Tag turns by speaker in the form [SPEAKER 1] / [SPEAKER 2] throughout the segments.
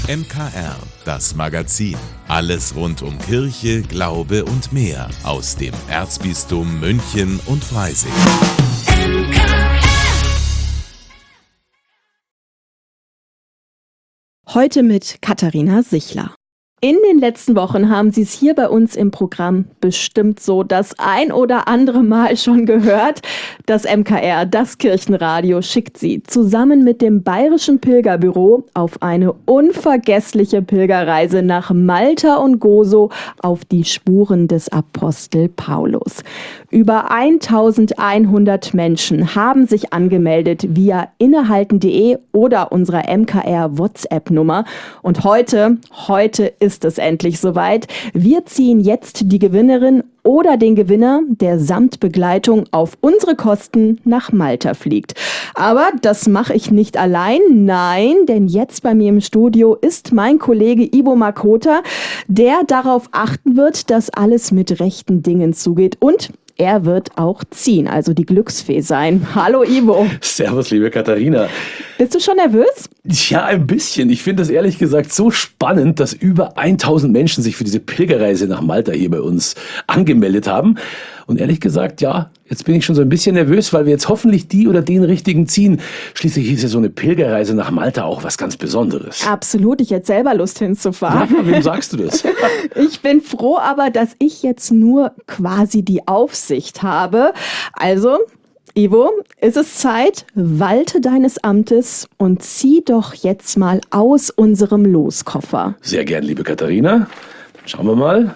[SPEAKER 1] MKR, das Magazin. Alles rund um Kirche, Glaube und mehr aus dem Erzbistum München und Freising.
[SPEAKER 2] Heute mit Katharina Sichler. In den letzten Wochen haben Sie es hier bei uns im Programm bestimmt so das ein oder andere Mal schon gehört. Das MKR, das Kirchenradio, schickt Sie zusammen mit dem Bayerischen Pilgerbüro auf eine unvergessliche Pilgerreise nach Malta und Gozo auf die Spuren des Apostel Paulus. Über 1100 Menschen haben sich angemeldet via innehalten.de oder unserer MKR WhatsApp-Nummer. Und heute ist es endlich soweit. Wir ziehen jetzt die Gewinnerin oder den Gewinner, der samt Begleitung auf unsere Kosten nach Malta fliegt. Aber das mache ich nicht allein, nein, denn jetzt bei mir im Studio ist mein Kollege Ivo Makota, der darauf achten wird, dass alles mit rechten Dingen zugeht und er wird auch ziehen, also die Glücksfee sein. Hallo Ivo.
[SPEAKER 3] Servus, liebe Katharina.
[SPEAKER 2] Bist du schon nervös?
[SPEAKER 3] Ja, ein bisschen. Ich finde das ehrlich gesagt so spannend, dass über 1000 Menschen sich für diese Pilgerreise nach Malta hier bei uns angemeldet haben. Und ehrlich gesagt, ja, jetzt bin ich schon so ein bisschen nervös, weil wir jetzt hoffentlich die oder den Richtigen ziehen. Schließlich ist ja so eine Pilgerreise nach Malta auch was ganz Besonderes.
[SPEAKER 2] Absolut, ich hätte selber Lust hinzufahren.
[SPEAKER 3] Ja, wem sagst du das?
[SPEAKER 2] Ich bin froh aber, dass ich jetzt nur quasi die Aufsicht habe. Also, Ivo, ist es Zeit, walte deines Amtes und zieh doch jetzt mal aus unserem Loskoffer.
[SPEAKER 3] Sehr gern, liebe Katharina. Dann schauen wir mal.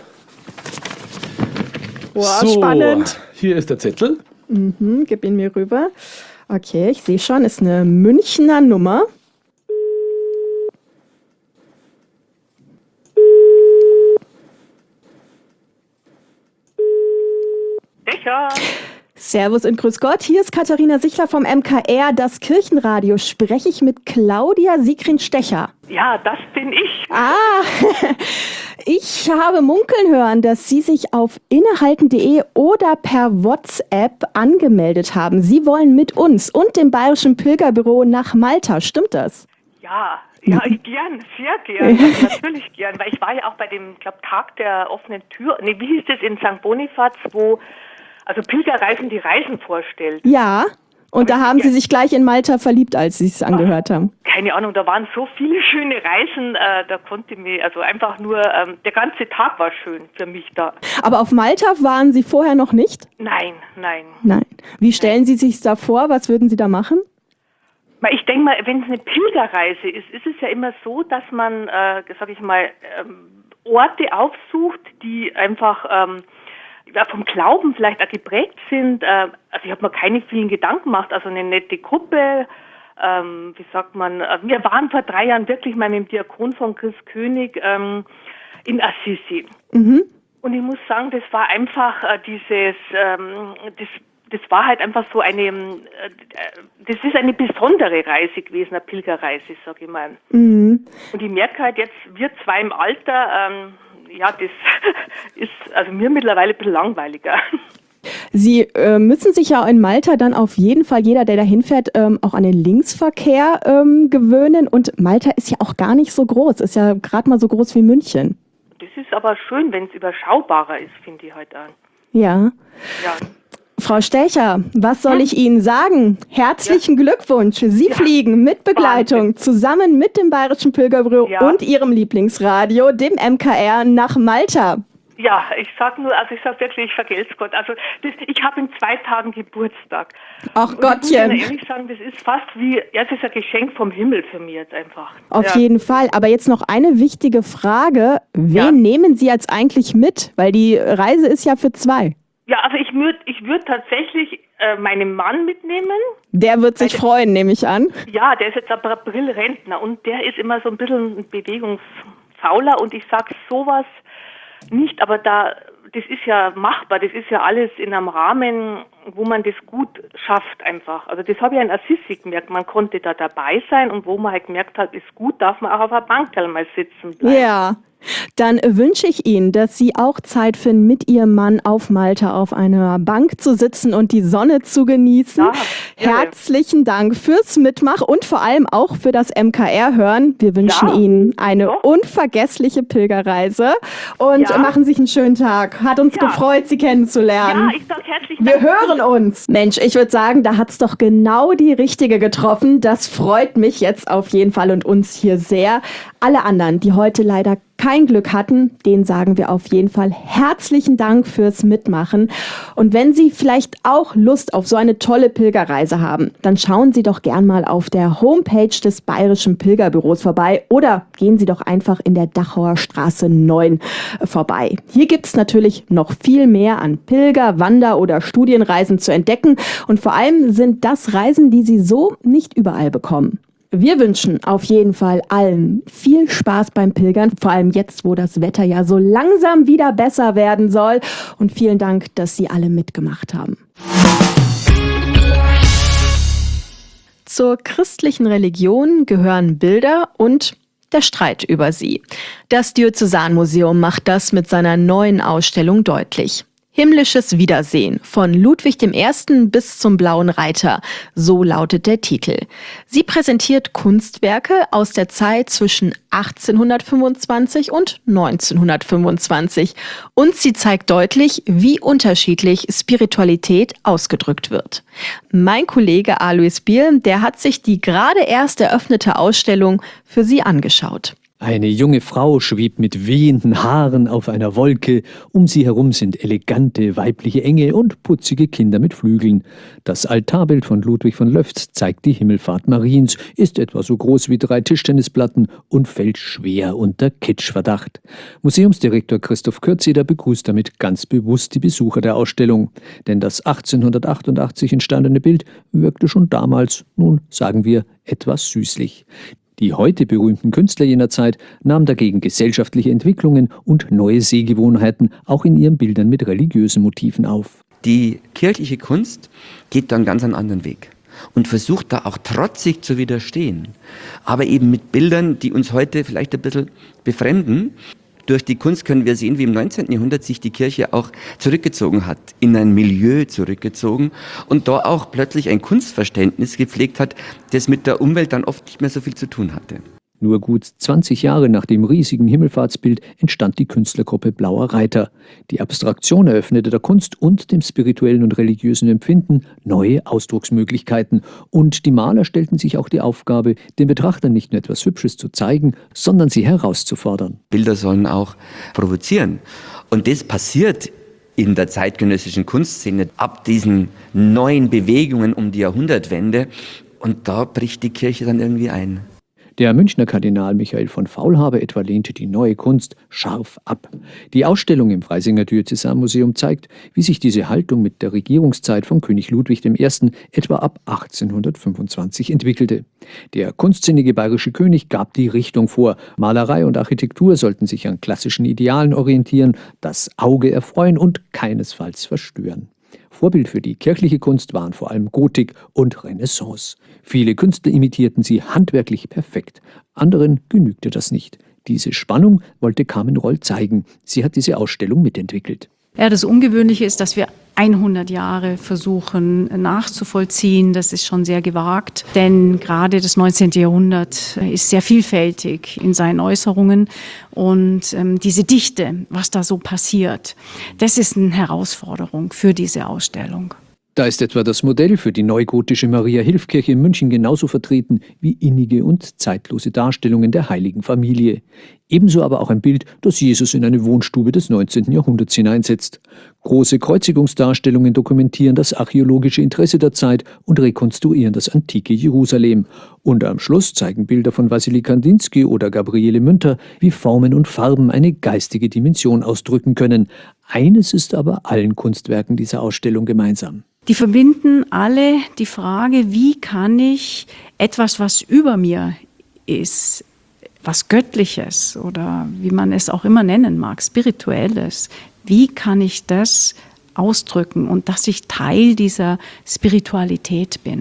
[SPEAKER 2] Wow,
[SPEAKER 3] so,
[SPEAKER 2] spannend.
[SPEAKER 3] Hier ist der Zettel.
[SPEAKER 2] Gib ihn mir rüber. Okay, ich sehe schon, ist eine Münchner Nummer.
[SPEAKER 4] Sicher.
[SPEAKER 2] Servus und grüß Gott, hier ist Katharina Sichler vom MKR, das Kirchenradio. Spreche ich mit Claudia Siegrin-Stecher?
[SPEAKER 4] Ja, das bin ich.
[SPEAKER 2] Ich habe munkeln hören, dass Sie sich auf innehalten.de oder per WhatsApp angemeldet haben. Sie wollen mit uns und dem Bayerischen Pilgerbüro nach Malta. Stimmt das?
[SPEAKER 4] Ja, ich gern, sehr gern, natürlich gern, weil ich war ja auch bei dem, Tag der offenen Tür, wie hieß das in St. Bonifaz, wo also Pilgerreisen die Reisen vorstellt.
[SPEAKER 2] Ja, und da haben Sie sich gleich in Malta verliebt, als Sie es angehört haben.
[SPEAKER 4] Keine Ahnung, da waren so viele schöne Reisen, da konnte mir, also einfach nur, der ganze Tag war schön für mich da.
[SPEAKER 2] Aber auf Malta waren Sie vorher noch nicht?
[SPEAKER 4] Nein.
[SPEAKER 2] Wie stellen Sie sich da vor? Was würden Sie da machen?
[SPEAKER 4] Ich denke mal, wenn es eine Pilgerreise ist, ist es ja immer so, dass man, Orte aufsucht, die einfach vom Glauben vielleicht auch geprägt sind. Also ich habe mir keine vielen Gedanken gemacht. Also eine nette Gruppe, wir waren vor 3 Jahren wirklich mal mit dem Diakon von Chris König in Assisi. Mhm. Und ich muss sagen, das war einfach das war halt einfach so das ist eine besondere Reise gewesen, eine Pilgerreise, sag ich mal. Mhm. Und ich merke halt jetzt, wir zwei im Alter, das ist also mir mittlerweile ein bisschen langweiliger.
[SPEAKER 2] Sie müssen sich ja in Malta dann auf jeden Fall, jeder, der da hinfährt, auch an den Linksverkehr gewöhnen. Und Malta ist ja auch gar nicht so groß, ist ja gerade mal so groß wie München.
[SPEAKER 4] Das ist aber schön, wenn es überschaubarer ist, finde ich halt an.
[SPEAKER 2] Ja. Frau Stecher, was soll ich Ihnen sagen? Herzlichen Glückwunsch. Sie fliegen mit Begleitung zusammen mit dem Bayerischen Pilgerbüro und Ihrem Lieblingsradio, dem MKR, nach Malta.
[SPEAKER 4] Ja, ich sag wirklich, ich vergelt's Gott. Also ich habe in 2 Tagen Geburtstag.
[SPEAKER 2] Ach Gottchen.
[SPEAKER 4] Ich muss ehrlich sagen, das ist fast es ist ein Geschenk vom Himmel für mich jetzt einfach.
[SPEAKER 2] Auf jeden Fall. Aber jetzt noch eine wichtige Frage. Wen nehmen Sie jetzt eigentlich mit? Weil die Reise ist ja für 2.
[SPEAKER 4] Ja, also ich würd tatsächlich meinen Mann mitnehmen. Der
[SPEAKER 2] wird sich freuen, nehme ich an.
[SPEAKER 4] Ja, der ist jetzt ab April Rentner und der ist immer so ein bisschen ein bewegungsfauler und ich sag sowas nicht, aber das ist ja machbar, das ist ja alles in einem Rahmen, wo man das gut schafft einfach. Also das habe ich in Assisi gemerkt, man konnte da dabei sein und wo man halt gemerkt hat, ist gut, darf man auch auf einer Bank mal sitzen bleiben.
[SPEAKER 2] Ja. dann wünsche ich Ihnen, dass Sie auch Zeit finden, mit Ihrem Mann auf Malta auf einer Bank zu sitzen und die Sonne zu genießen.
[SPEAKER 4] Ja,
[SPEAKER 2] Herzlichen Dank fürs Mitmachen und vor allem auch für das MKR-Hören. Wir wünschen Ihnen eine unvergessliche Pilgerreise und machen sich einen schönen Tag. Hat uns gefreut, Sie kennenzulernen.
[SPEAKER 4] Ja, ich sage herzlichen Dank.
[SPEAKER 2] Wir hören uns. Mensch, ich würde sagen, da hat's doch genau die Richtige getroffen. Das freut mich jetzt auf jeden Fall und uns hier sehr. Alle anderen, die heute leider kein Glück hatten, denen sagen wir auf jeden Fall herzlichen Dank fürs Mitmachen. Und wenn Sie vielleicht auch Lust auf so eine tolle Pilgerreise haben, dann schauen Sie doch gern mal auf der Homepage des Bayerischen Pilgerbüros vorbei oder gehen Sie doch einfach in der Dachauer Straße 9 vorbei. Hier gibt's natürlich noch viel mehr an Pilger-, Wander- oder Studienreisen zu entdecken und vor allem sind das Reisen, die Sie so nicht überall bekommen. Wir wünschen auf jeden Fall allen viel Spaß beim Pilgern, vor allem jetzt, wo das Wetter ja so langsam wieder besser werden soll. Und vielen Dank, dass Sie alle mitgemacht haben. Zur christlichen Religion gehören Bilder und der Streit über sie. Das Diözesanmuseum macht das mit seiner neuen Ausstellung deutlich. Himmlisches Wiedersehen von Ludwig I. bis zum Blauen Reiter, so lautet der Titel. Sie präsentiert Kunstwerke aus der Zeit zwischen 1825 und 1925 und sie zeigt deutlich, wie unterschiedlich Spiritualität ausgedrückt wird. Mein Kollege Alois Biel, der hat sich die gerade erst eröffnete Ausstellung für Sie angeschaut.
[SPEAKER 5] Eine junge Frau schwebt mit wehenden Haaren auf einer Wolke. Um sie herum sind elegante weibliche Engel und putzige Kinder mit Flügeln. Das Altarbild von Ludwig von Löfft zeigt die Himmelfahrt Mariens, ist etwa so groß wie 3 Tischtennisplatten und fällt schwer unter Kitschverdacht. Museumsdirektor Christoph Kürzeder begrüßt damit ganz bewusst die Besucher der Ausstellung. Denn das 1888 entstandene Bild wirkte schon damals, nun sagen wir, etwas süßlich. Die heute berühmten Künstler jener Zeit nahmen dagegen gesellschaftliche Entwicklungen und neue Sehgewohnheiten auch in ihren Bildern mit religiösen Motiven auf.
[SPEAKER 6] Die kirchliche Kunst geht da einen ganz anderen Weg und versucht da auch trotzig zu widerstehen, aber eben mit Bildern, die uns heute vielleicht ein bisschen befremden. Durch die Kunst können wir sehen, wie im 19. Jahrhundert sich die Kirche auch zurückgezogen hat, in ein Milieu zurückgezogen und da auch plötzlich ein Kunstverständnis gepflegt hat, das mit der Umwelt dann oft nicht mehr so viel zu tun hatte.
[SPEAKER 5] Nur gut 20 Jahre nach dem riesigen Himmelfahrtsbild entstand die Künstlergruppe Blauer Reiter. Die Abstraktion eröffnete der Kunst und dem spirituellen und religiösen Empfinden neue Ausdrucksmöglichkeiten. Und die Maler stellten sich auch die Aufgabe, den Betrachtern nicht nur etwas Hübsches zu zeigen, sondern sie herauszufordern.
[SPEAKER 6] Bilder sollen auch provozieren. Und das passiert in der zeitgenössischen Kunstszene ab diesen neuen Bewegungen um die Jahrhundertwende. Und da bricht die Kirche dann irgendwie ein.
[SPEAKER 5] Der Münchner Kardinal Michael von Faulhaber etwa lehnte die neue Kunst scharf ab. Die Ausstellung im Freisinger Diözesanmuseum zeigt, wie sich diese Haltung mit der Regierungszeit von König Ludwig I. etwa ab 1825 entwickelte. Der kunstsinnige bayerische König gab die Richtung vor. Malerei und Architektur sollten sich an klassischen Idealen orientieren, das Auge erfreuen und keinesfalls verstören. Vorbild für die kirchliche Kunst waren vor allem Gotik und Renaissance. Viele Künstler imitierten sie handwerklich perfekt. Anderen genügte das nicht. Diese Spannung wollte Carmen Roll zeigen. Sie hat diese Ausstellung mitentwickelt.
[SPEAKER 7] Ja, das Ungewöhnliche ist, dass wir 100 Jahre versuchen nachzuvollziehen. Das ist schon sehr gewagt, denn gerade das 19. Jahrhundert ist sehr vielfältig in seinen Äußerungen und diese Dichte, was da so passiert, das ist eine Herausforderung für diese Ausstellung.
[SPEAKER 5] Da ist etwa das Modell für die neugotische Maria-Hilf-Kirche in München genauso vertreten wie innige und zeitlose Darstellungen der Heiligen Familie. Ebenso aber auch ein Bild, das Jesus in eine Wohnstube des 19. Jahrhunderts hineinsetzt. Große Kreuzigungsdarstellungen dokumentieren das archäologische Interesse der Zeit und rekonstruieren das antike Jerusalem. Und am Schluss zeigen Bilder von Wassily Kandinsky oder Gabriele Münter, wie Formen und Farben eine geistige Dimension ausdrücken können. Eines ist aber allen Kunstwerken dieser Ausstellung gemeinsam.
[SPEAKER 7] Die verbinden alle die Frage, wie kann ich etwas, was über mir ist, was Göttliches oder wie man es auch immer nennen mag, Spirituelles, wie kann ich das ausdrücken und dass ich Teil dieser Spiritualität bin?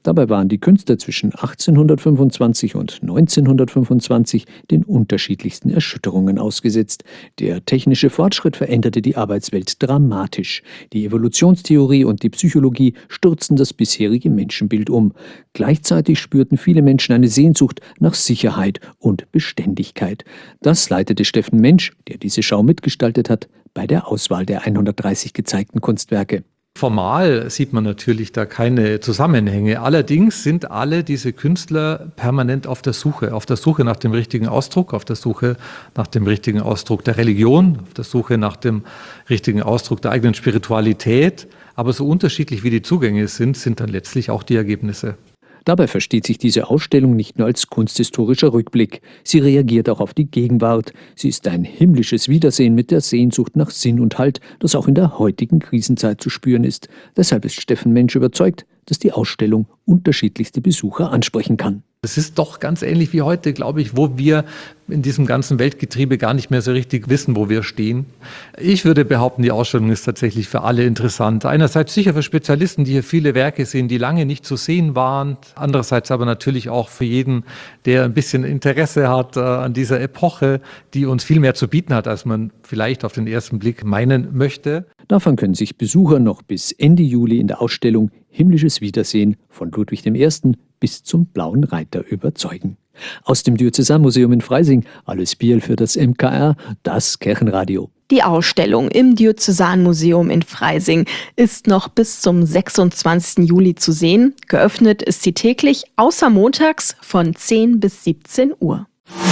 [SPEAKER 5] Dabei waren die Künstler zwischen 1825 und 1925 den unterschiedlichsten Erschütterungen ausgesetzt. Der technische Fortschritt veränderte die Arbeitswelt dramatisch. Die Evolutionstheorie und die Psychologie stürzten das bisherige Menschenbild um. Gleichzeitig spürten viele Menschen eine Sehnsucht nach Sicherheit und Beständigkeit. Das leitete Steffen Mensch, der diese Schau mitgestaltet hat, bei der Auswahl der 130 gezeigten Kunstwerke.
[SPEAKER 8] Formal sieht man natürlich da keine Zusammenhänge. Allerdings sind alle diese Künstler permanent auf der Suche nach dem richtigen Ausdruck, auf der Suche nach dem richtigen Ausdruck der Religion, auf der Suche nach dem richtigen Ausdruck der eigenen Spiritualität. Aber so unterschiedlich wie die Zugänge sind dann letztlich auch die Ergebnisse.
[SPEAKER 5] Dabei versteht sich diese Ausstellung nicht nur als kunsthistorischer Rückblick. Sie reagiert auch auf die Gegenwart. Sie ist ein himmlisches Wiedersehen mit der Sehnsucht nach Sinn und Halt, das auch in der heutigen Krisenzeit zu spüren ist. Deshalb ist Steffen Mensch überzeugt, dass die Ausstellung unterschiedlichste Besucher ansprechen kann.
[SPEAKER 8] Es ist doch ganz ähnlich wie heute, glaube ich, wo wir in diesem ganzen Weltgetriebe gar nicht mehr so richtig wissen, wo wir stehen. Ich würde behaupten, die Ausstellung ist tatsächlich für alle interessant. Einerseits sicher für Spezialisten, die hier viele Werke sehen, die lange nicht zu sehen waren. Andererseits aber natürlich auch für jeden, der ein bisschen Interesse hat an dieser Epoche, die uns viel mehr zu bieten hat, als man vielleicht auf den ersten Blick meinen möchte.
[SPEAKER 5] Davon können sich Besucher noch bis Ende Juli in der Ausstellung Himmlisches Wiedersehen von Ludwig I. bis zum Blauen Reiter überzeugen. Aus dem Diözesanmuseum in Freising, Alois Bierl für das MKR, das Kirchenradio.
[SPEAKER 2] Die Ausstellung im Diözesanmuseum in Freising ist noch bis zum 26. Juli zu sehen. Geöffnet ist sie täglich, außer montags von 10 bis 17 Uhr.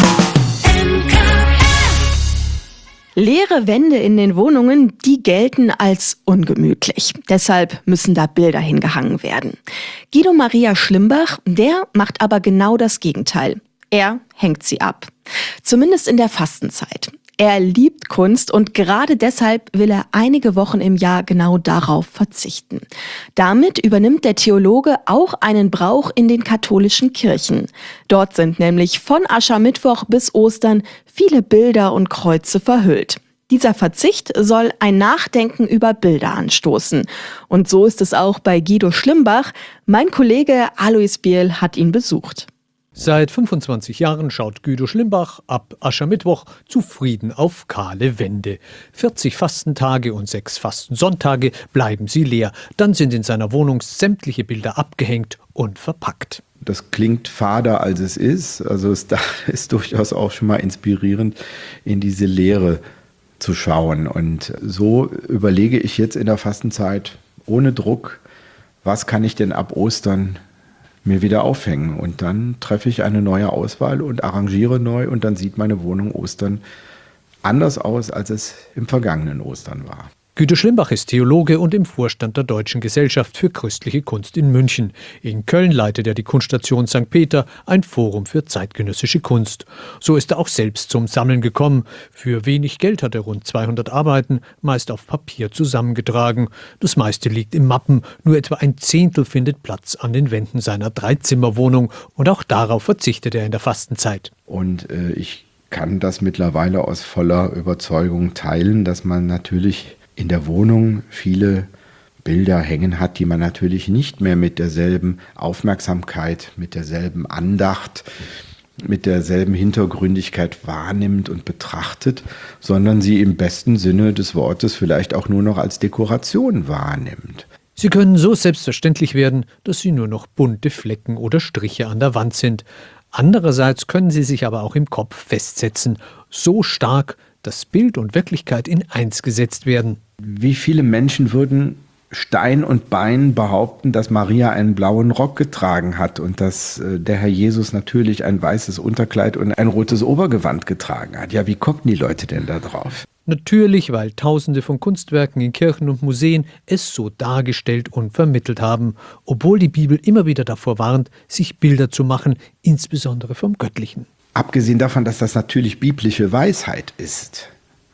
[SPEAKER 2] Leere Wände in den Wohnungen, die gelten als ungemütlich. Deshalb müssen da Bilder hingehangen werden. Guido Maria Schlimbach, der macht aber genau das Gegenteil. Er hängt sie ab. Zumindest in der Fastenzeit. Er liebt Kunst und gerade deshalb will er einige Wochen im Jahr genau darauf verzichten. Damit übernimmt der Theologe auch einen Brauch in den katholischen Kirchen. Dort sind nämlich von Aschermittwoch bis Ostern viele Bilder und Kreuze verhüllt. Dieser Verzicht soll ein Nachdenken über Bilder anstoßen. Und so ist es auch bei Guido Schlimbach. Mein Kollege Alois Bierl hat ihn besucht.
[SPEAKER 5] Seit 25 Jahren schaut Guido Schlimbach ab Aschermittwoch zufrieden auf kahle Wände. 40 Fastentage und 6 Fastensonntage bleiben sie leer. Dann sind in seiner Wohnung sämtliche Bilder abgehängt und verpackt.
[SPEAKER 9] Das klingt fader, als es ist. Also es ist durchaus auch schon mal inspirierend, in diese Leere zu schauen. Und so überlege ich jetzt in der Fastenzeit ohne Druck, was kann ich denn ab Ostern mir wieder aufhängen. Und dann treffe ich eine neue Auswahl und arrangiere neu und dann sieht meine Wohnung Ostern anders aus, als es im vergangenen Ostern war.
[SPEAKER 5] Guido Schlimbach ist Theologe und im Vorstand der Deutschen Gesellschaft für christliche Kunst in München. In Köln leitet er die Kunststation St. Peter, ein Forum für zeitgenössische Kunst. So ist er auch selbst zum Sammeln gekommen. Für wenig Geld hat er rund 200 Arbeiten, meist auf Papier zusammengetragen. Das meiste liegt in Mappen, nur etwa ein Zehntel findet Platz an den Wänden seiner Dreizimmerwohnung. Und auch darauf verzichtet er in der Fastenzeit.
[SPEAKER 9] Und ich kann das mittlerweile aus voller Überzeugung teilen, dass man natürlich in der Wohnung viele Bilder hängen hat, die man natürlich nicht mehr mit derselben Aufmerksamkeit, mit derselben Andacht, mit derselben Hintergründigkeit wahrnimmt und betrachtet, sondern sie im besten Sinne des Wortes vielleicht auch nur noch als Dekoration wahrnimmt.
[SPEAKER 5] Sie können so selbstverständlich werden, dass sie nur noch bunte Flecken oder Striche an der Wand sind. Andererseits können sie sich aber auch im Kopf festsetzen, so stark, dass Bild und Wirklichkeit in eins gesetzt werden.
[SPEAKER 9] Wie viele Menschen würden Stein und Bein behaupten, dass Maria einen blauen Rock getragen hat und dass der Herr Jesus natürlich ein weißes Unterkleid und ein rotes Obergewand getragen hat? Ja, wie kommen die Leute denn da drauf?
[SPEAKER 5] Natürlich, weil Tausende von Kunstwerken in Kirchen und Museen es so dargestellt und vermittelt haben, obwohl die Bibel immer wieder davor warnt, sich Bilder zu machen, insbesondere vom Göttlichen.
[SPEAKER 9] Abgesehen davon, dass das natürlich biblische Weisheit ist,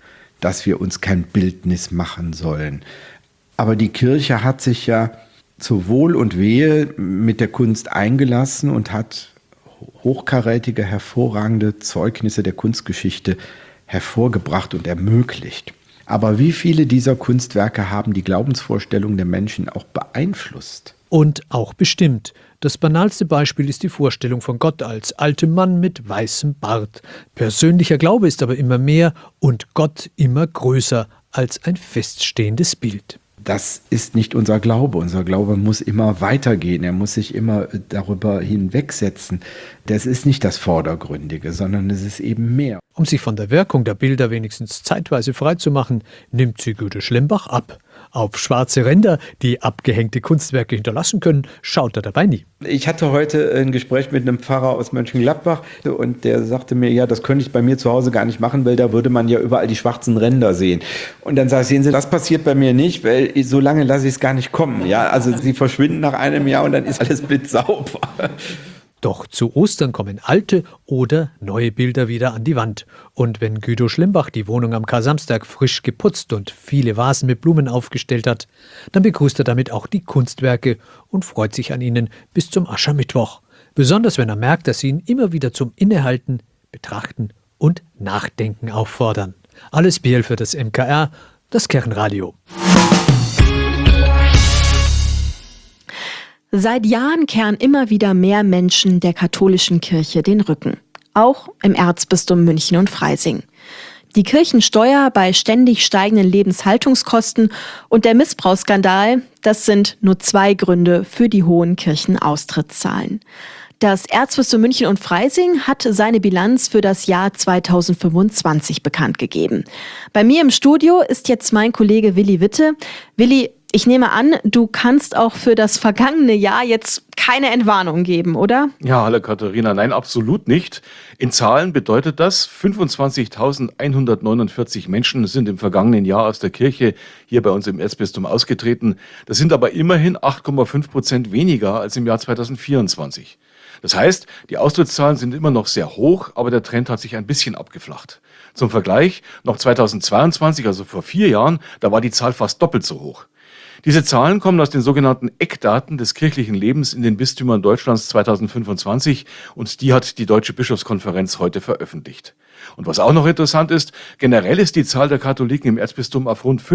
[SPEAKER 9] dass wir uns kein Bildnis machen sollen. Aber die Kirche hat sich ja zu Wohl und Wehe mit der Kunst eingelassen und hat hochkarätige, hervorragende Zeugnisse der Kunstgeschichte hervorgebracht und ermöglicht. Aber wie viele dieser Kunstwerke haben die Glaubensvorstellungen der Menschen auch beeinflusst?
[SPEAKER 5] Und auch bestimmt. Das banalste Beispiel ist die Vorstellung von Gott als altem Mann mit weißem Bart. Persönlicher Glaube ist aber immer mehr und Gott immer größer als ein feststehendes Bild.
[SPEAKER 9] Das ist nicht unser Glaube. Unser Glaube muss immer weitergehen. Er muss sich immer darüber hinwegsetzen. Das ist nicht das Vordergründige, sondern es ist eben mehr.
[SPEAKER 5] Um sich von der Wirkung der Bilder wenigstens zeitweise freizumachen, nimmt sie Güte Schlembach ab. Auf schwarze Ränder, die abgehängte Kunstwerke hinterlassen können, schaut er dabei nie.
[SPEAKER 9] Ich hatte heute ein Gespräch mit einem Pfarrer aus Mönchengladbach und der sagte mir, ja, das könnte ich bei mir zu Hause gar nicht machen, weil da würde man ja überall die schwarzen Ränder sehen. Und dann sage ich, sehen Sie, das passiert bei mir nicht, weil so lange lasse ich es gar nicht kommen. Ja, also sie verschwinden nach einem Jahr und dann ist alles blitzsauber.
[SPEAKER 5] Doch zu Ostern kommen alte oder neue Bilder wieder an die Wand. Und wenn Guido Schlembach die Wohnung am Kar-Samstag frisch geputzt und viele Vasen mit Blumen aufgestellt hat, dann begrüßt er damit auch die Kunstwerke und freut sich an ihnen bis zum Aschermittwoch. Besonders wenn er merkt, dass sie ihn immer wieder zum Innehalten, Betrachten und Nachdenken auffordern. Alles Biel für das MKR, das Kirchenradio.
[SPEAKER 2] Seit Jahren kehren immer wieder mehr Menschen der katholischen Kirche den Rücken. Auch im Erzbistum München und Freising. Die Kirchensteuer bei ständig steigenden Lebenshaltungskosten und der Missbrauchsskandal, das sind nur 2 Gründe für die hohen Kirchenaustrittszahlen. Das Erzbistum München und Freising hat seine Bilanz für das Jahr 2025 bekannt gegeben. Bei mir im Studio ist jetzt mein Kollege Willi Witte. Willi, ich nehme an, du kannst auch für das vergangene Jahr jetzt keine Entwarnung geben, oder?
[SPEAKER 10] Ja, hallo Katharina, nein, absolut nicht. In Zahlen bedeutet das, 25.149 Menschen sind im vergangenen Jahr aus der Kirche hier bei uns im Erzbistum ausgetreten. Das sind aber immerhin 8,5% weniger als im Jahr 2024. Das heißt, die Austrittszahlen sind immer noch sehr hoch, aber der Trend hat sich ein bisschen abgeflacht. Zum Vergleich, noch 2022, also vor 4 Jahren, da war die Zahl fast doppelt so hoch. Diese Zahlen kommen aus den sogenannten Eckdaten des kirchlichen Lebens in den Bistümern Deutschlands 2025 und die hat die Deutsche Bischofskonferenz heute veröffentlicht. Und was auch noch interessant ist, generell ist die Zahl der Katholiken im Erzbistum auf rund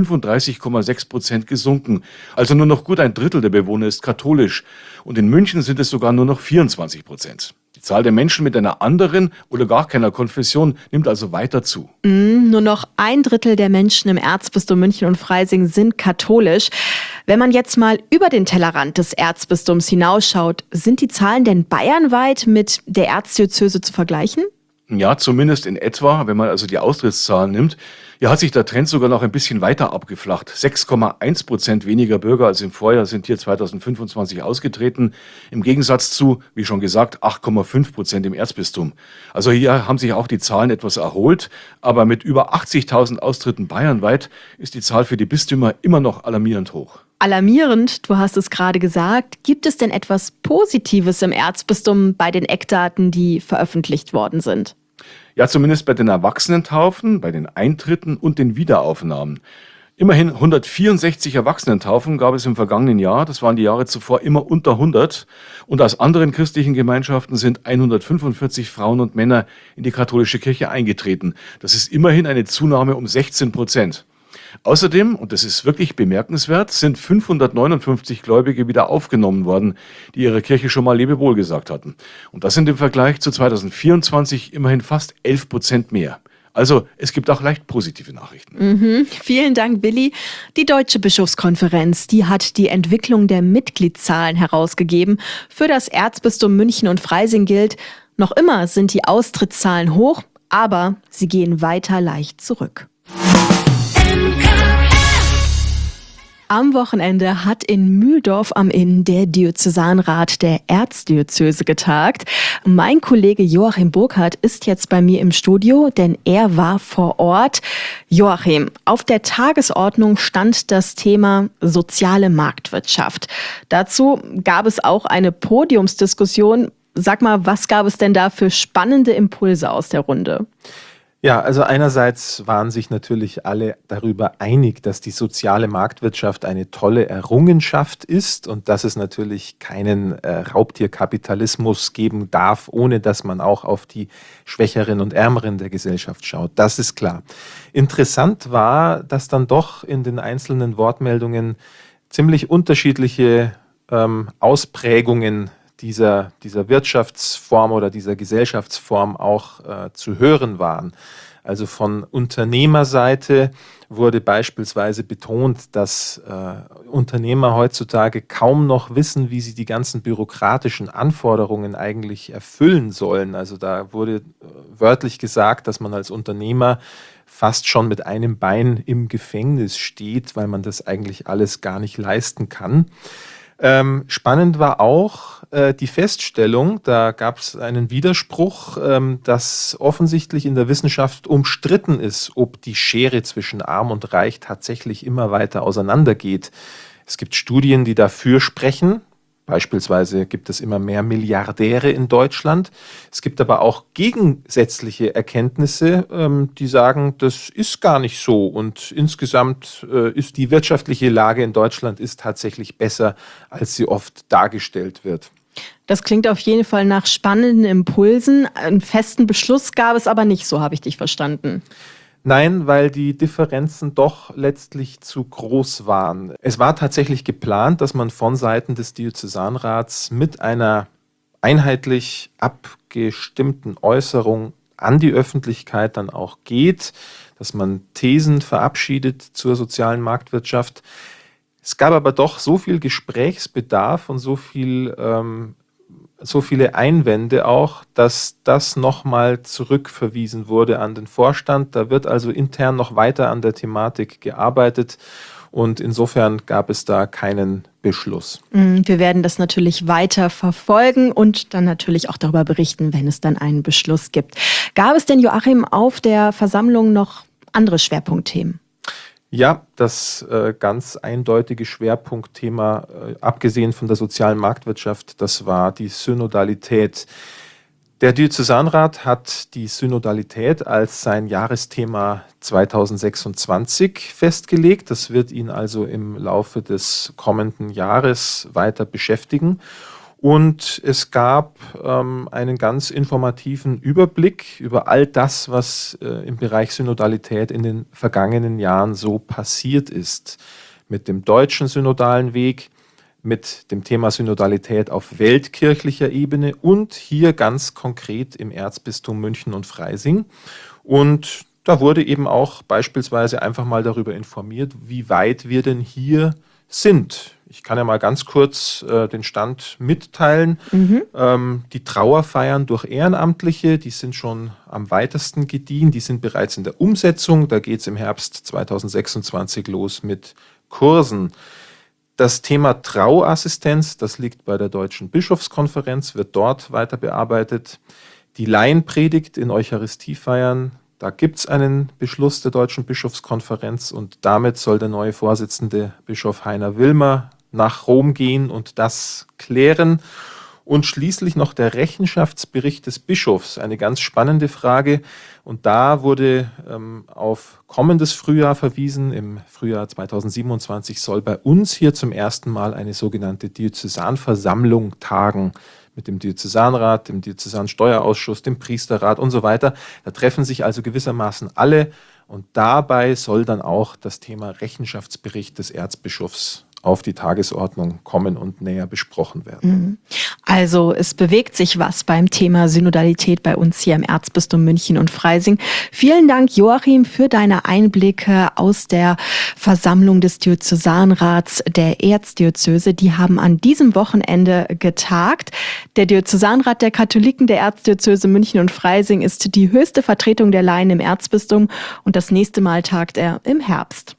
[SPEAKER 10] 35,6% gesunken. Also nur noch gut ein Drittel der Bewohner ist katholisch. Und in München sind es sogar nur noch 24%. Die Zahl der Menschen mit einer anderen oder gar keiner Konfession nimmt also weiter zu.
[SPEAKER 2] Nur noch 1/3 der Menschen im Erzbistum München und Freising sind katholisch. Wenn man jetzt mal über den Tellerrand des Erzbistums hinausschaut, sind die Zahlen denn bayernweit mit der Erzdiözese zu vergleichen?
[SPEAKER 10] Ja, zumindest in etwa, wenn man also die Austrittszahlen nimmt. Ja, hat sich der Trend sogar noch ein bisschen weiter abgeflacht. 6,1% weniger Bürger als im Vorjahr sind hier 2025 ausgetreten. Im Gegensatz zu, wie schon gesagt, 8,5% im Erzbistum. Also hier haben sich auch die Zahlen etwas erholt. Aber mit über 80.000 Austritten bayernweit ist die Zahl für die Bistümer immer noch alarmierend hoch.
[SPEAKER 2] Alarmierend, du hast es gerade gesagt. Gibt es denn etwas Positives im Erzbistum bei den Eckdaten, die veröffentlicht worden sind?
[SPEAKER 10] Ja, zumindest bei den Erwachsenentaufen, bei den Eintritten und den Wiederaufnahmen. Immerhin 164 Erwachsenentaufen gab es im vergangenen Jahr. Das waren die Jahre zuvor immer unter 100. Und aus anderen christlichen Gemeinschaften sind 145 Frauen und Männer in die katholische Kirche eingetreten. Das ist immerhin eine Zunahme um 16%. Außerdem, und das ist wirklich bemerkenswert, sind 559 Gläubige wieder aufgenommen worden, die ihrer Kirche schon mal Lebewohl gesagt hatten. Und das sind im Vergleich zu 2024 immerhin fast 11% mehr. Also es gibt auch leicht positive Nachrichten.
[SPEAKER 2] Vielen Dank, Billy. Die Deutsche Bischofskonferenz, die hat die Entwicklung der Mitgliedszahlen herausgegeben. Für das Erzbistum München und Freising gilt, noch immer sind die Austrittszahlen hoch, aber sie gehen weiter leicht zurück. Am Wochenende hat in Mühldorf am Inn der Diözesanrat der Erzdiözese getagt. Mein Kollege Joachim Burkhardt ist jetzt bei mir im Studio, denn er war vor Ort. Joachim, auf der Tagesordnung stand das Thema soziale Marktwirtschaft. Dazu gab es auch eine Podiumsdiskussion. Sag mal, was gab es denn da für spannende Impulse aus der Runde?
[SPEAKER 11] Ja, also einerseits waren sich natürlich alle darüber einig, dass die soziale Marktwirtschaft eine tolle Errungenschaft ist und dass es natürlich keinen Raubtierkapitalismus geben darf, ohne dass man auch auf die Schwächeren und Ärmeren der Gesellschaft schaut. Das ist klar. Interessant war, dass dann doch in den einzelnen Wortmeldungen ziemlich unterschiedliche Ausprägungen dieser Wirtschaftsform oder dieser Gesellschaftsform auch zu hören waren. Also von Unternehmerseite wurde beispielsweise betont, dass Unternehmer heutzutage kaum noch wissen, wie sie die ganzen bürokratischen Anforderungen eigentlich erfüllen sollen. Also da wurde wörtlich gesagt, dass man als Unternehmer fast schon mit einem Bein im Gefängnis steht, weil man das eigentlich alles gar nicht leisten kann. Spannend war auch die Feststellung, da gab es einen Widerspruch, dass offensichtlich in der Wissenschaft umstritten ist, ob die Schere zwischen Arm und Reich tatsächlich immer weiter auseinandergeht. Es gibt Studien, die dafür sprechen. Beispielsweise gibt es immer mehr Milliardäre in Deutschland. Es gibt aber auch gegensätzliche Erkenntnisse, die sagen, das ist gar nicht so. Und insgesamt ist die wirtschaftliche Lage in Deutschland ist tatsächlich besser, als sie oft dargestellt wird.
[SPEAKER 2] Das klingt auf jeden Fall nach spannenden Impulsen. Einen festen Beschluss gab es aber nicht, so habe ich dich verstanden.
[SPEAKER 11] Nein, weil die Differenzen doch letztlich zu groß waren. Es war tatsächlich geplant, dass man von Seiten des Diözesanrats mit einer einheitlich abgestimmten Äußerung an die Öffentlichkeit dann auch geht, dass man Thesen verabschiedet zur sozialen Marktwirtschaft. Es gab aber doch so viel Gesprächsbedarf und so viele Einwände auch, dass das nochmal zurückverwiesen wurde an den Vorstand. Da wird also intern noch weiter an der Thematik gearbeitet und insofern gab es da keinen Beschluss.
[SPEAKER 2] Wir werden das natürlich weiter verfolgen und dann natürlich auch darüber berichten, wenn es dann einen Beschluss gibt. Gab es denn, Joachim, auf der Versammlung noch andere Schwerpunktthemen?
[SPEAKER 11] Ja, das ganz eindeutige Schwerpunktthema, abgesehen von der sozialen Marktwirtschaft, das war die Synodalität. Der Diözesanrat hat die Synodalität als sein Jahresthema 2026 festgelegt. Das wird ihn also im Laufe des kommenden Jahres weiter beschäftigen. Und es gab einen ganz informativen Überblick über all das, was im Bereich Synodalität in den vergangenen Jahren so passiert ist. Mit dem deutschen synodalen Weg, mit dem Thema Synodalität auf weltkirchlicher Ebene und hier ganz konkret im Erzbistum München und Freising. Und da wurde eben auch beispielsweise einfach mal darüber informiert, wie weit wir denn hier sind. Ich kann ja mal ganz kurz den Stand mitteilen. Die Trauerfeiern durch Ehrenamtliche, die sind schon am weitesten gediehen, die sind bereits in der Umsetzung. Da geht es im Herbst 2026 los mit Kursen. Das Thema Trauassistenz, das liegt bei der Deutschen Bischofskonferenz, wird dort weiter bearbeitet. Die Laienpredigt in Eucharistiefeiern, da gibt es einen Beschluss der Deutschen Bischofskonferenz und damit soll der neue Vorsitzende Bischof Heiner Wilmer nach Rom gehen und das klären. Und schließlich noch der Rechenschaftsbericht des Bischofs, eine ganz spannende Frage. Und da wurde auf kommendes Frühjahr verwiesen. Im Frühjahr 2027 soll bei uns hier zum ersten Mal eine sogenannte Diözesanversammlung tagen. Mit dem Diözesanrat, dem Diözesansteuerausschuss, dem Priesterrat und so weiter. Da treffen sich also gewissermaßen alle und dabei soll dann auch das Thema Rechenschaftsbericht des Erzbischofs auf die Tagesordnung kommen und näher besprochen werden.
[SPEAKER 2] Also es bewegt sich was beim Thema Synodalität bei uns hier im Erzbistum München und Freising. Vielen Dank, Joachim, für deine Einblicke aus der Versammlung des Diözesanrats der Erzdiözese. Die haben an diesem Wochenende getagt. Der Diözesanrat der Katholiken der Erzdiözese München und Freising ist die höchste Vertretung der Laien im Erzbistum und das nächste Mal tagt er im Herbst.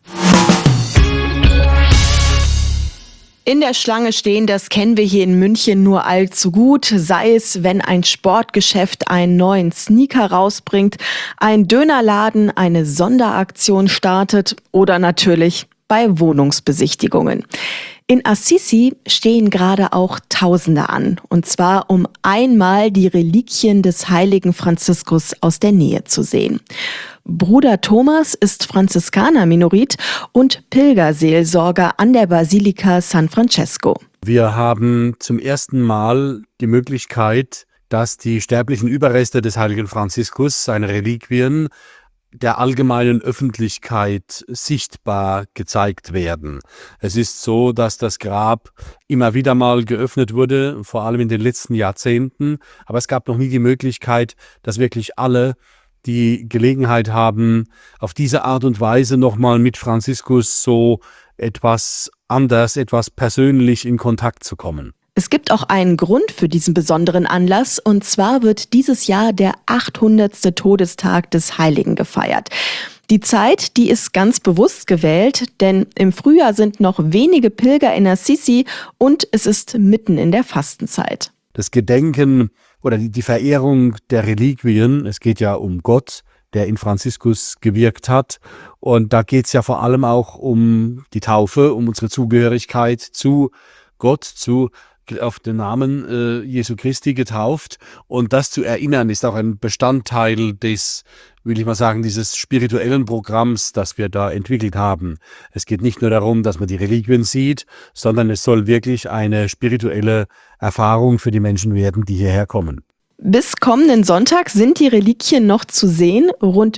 [SPEAKER 2] In der Schlange stehen, das kennen wir hier in München nur allzu gut, sei es, wenn ein Sportgeschäft einen neuen Sneaker rausbringt, ein Dönerladen eine Sonderaktion startet oder natürlich bei Wohnungsbesichtigungen. In Assisi stehen gerade auch Tausende an, und zwar um einmal die Reliquien des heiligen Franziskus aus der Nähe zu sehen. Bruder Thomas ist Franziskaner-Minorit und Pilgerseelsorger an der Basilika San Francesco.
[SPEAKER 12] Wir haben zum ersten Mal die Möglichkeit, dass die sterblichen Überreste des heiligen Franziskus, seine Reliquien, der allgemeinen Öffentlichkeit sichtbar gezeigt werden. Es ist so, dass das Grab immer wieder mal geöffnet wurde, vor allem in den letzten Jahrzehnten, aber es gab noch nie die Möglichkeit, dass wirklich alle, die Gelegenheit haben, auf diese Art und Weise nochmal mit Franziskus so etwas anders, etwas persönlich in Kontakt zu kommen.
[SPEAKER 2] Es gibt auch einen Grund für diesen besonderen Anlass, und zwar wird dieses Jahr der 800. Todestag des Heiligen gefeiert. Die Zeit, die ist ganz bewusst gewählt, denn im Frühjahr sind noch wenige Pilger in Assisi und es ist mitten in der Fastenzeit.
[SPEAKER 12] Das Gedenken oder die Verehrung der Reliquien, es geht ja um Gott, der in Franziskus gewirkt hat. Und da geht es ja vor allem auch um die Taufe, um unsere Zugehörigkeit zu Gott, auf den Namen Jesu Christi getauft. Und das zu erinnern, ist auch ein Bestandteil des, will ich mal sagen, dieses spirituellen Programms, das wir da entwickelt haben. Es geht nicht nur darum, dass man die Reliquien sieht, sondern es soll wirklich eine spirituelle Erfahrung für die Menschen werden, die hierher kommen.
[SPEAKER 2] Bis kommenden Sonntag sind die Reliquien noch zu sehen. Rund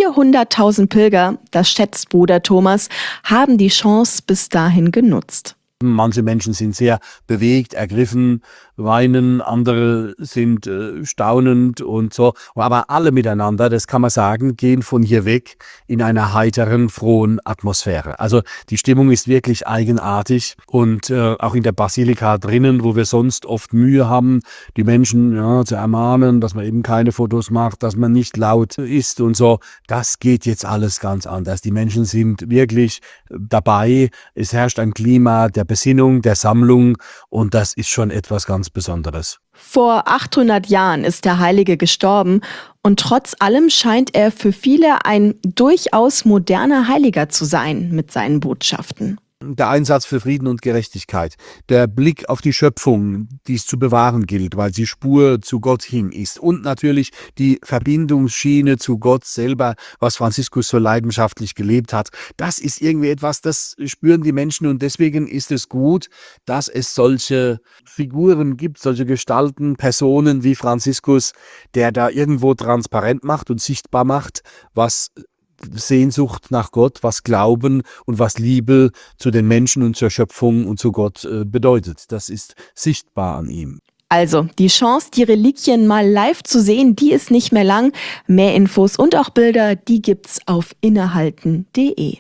[SPEAKER 2] 400.000 Pilger, das schätzt Bruder Thomas, haben die Chance bis dahin genutzt.
[SPEAKER 12] Manche Menschen sind sehr bewegt, ergriffen, weinen, andere sind staunend und so. Aber alle miteinander, das kann man sagen, gehen von hier weg in einer heiteren, frohen Atmosphäre. Also die Stimmung ist wirklich eigenartig und auch in der Basilika drinnen, wo wir sonst oft Mühe haben, die Menschen zu ermahnen, dass man eben keine Fotos macht, dass man nicht laut ist und so. Das geht jetzt alles ganz anders. Die Menschen sind wirklich dabei. Es herrscht ein Klima der Besinnung, der Sammlung und das ist schon etwas ganz Besonderes.
[SPEAKER 2] Vor 800 Jahren ist der Heilige gestorben und trotz allem scheint er für viele ein durchaus moderner Heiliger zu sein mit seinen Botschaften.
[SPEAKER 12] Der Einsatz für Frieden und Gerechtigkeit, der Blick auf die Schöpfung, die es zu bewahren gilt, weil sie Spur zu Gott hin ist und natürlich die Verbindungsschiene zu Gott selber, was Franziskus so leidenschaftlich gelebt hat, das ist irgendwie etwas, das spüren die Menschen und deswegen ist es gut, dass es solche Figuren gibt, solche Gestalten, Personen wie Franziskus, der da irgendwo transparent macht und sichtbar macht, was Sehnsucht nach Gott, was Glauben und was Liebe zu den Menschen und zur Schöpfung und zu Gott bedeutet. Das ist sichtbar an ihm.
[SPEAKER 2] Also, die Chance, die Reliquien mal live zu sehen, die ist nicht mehr lang. Mehr Infos und auch Bilder, die gibt's auf innehalten.de.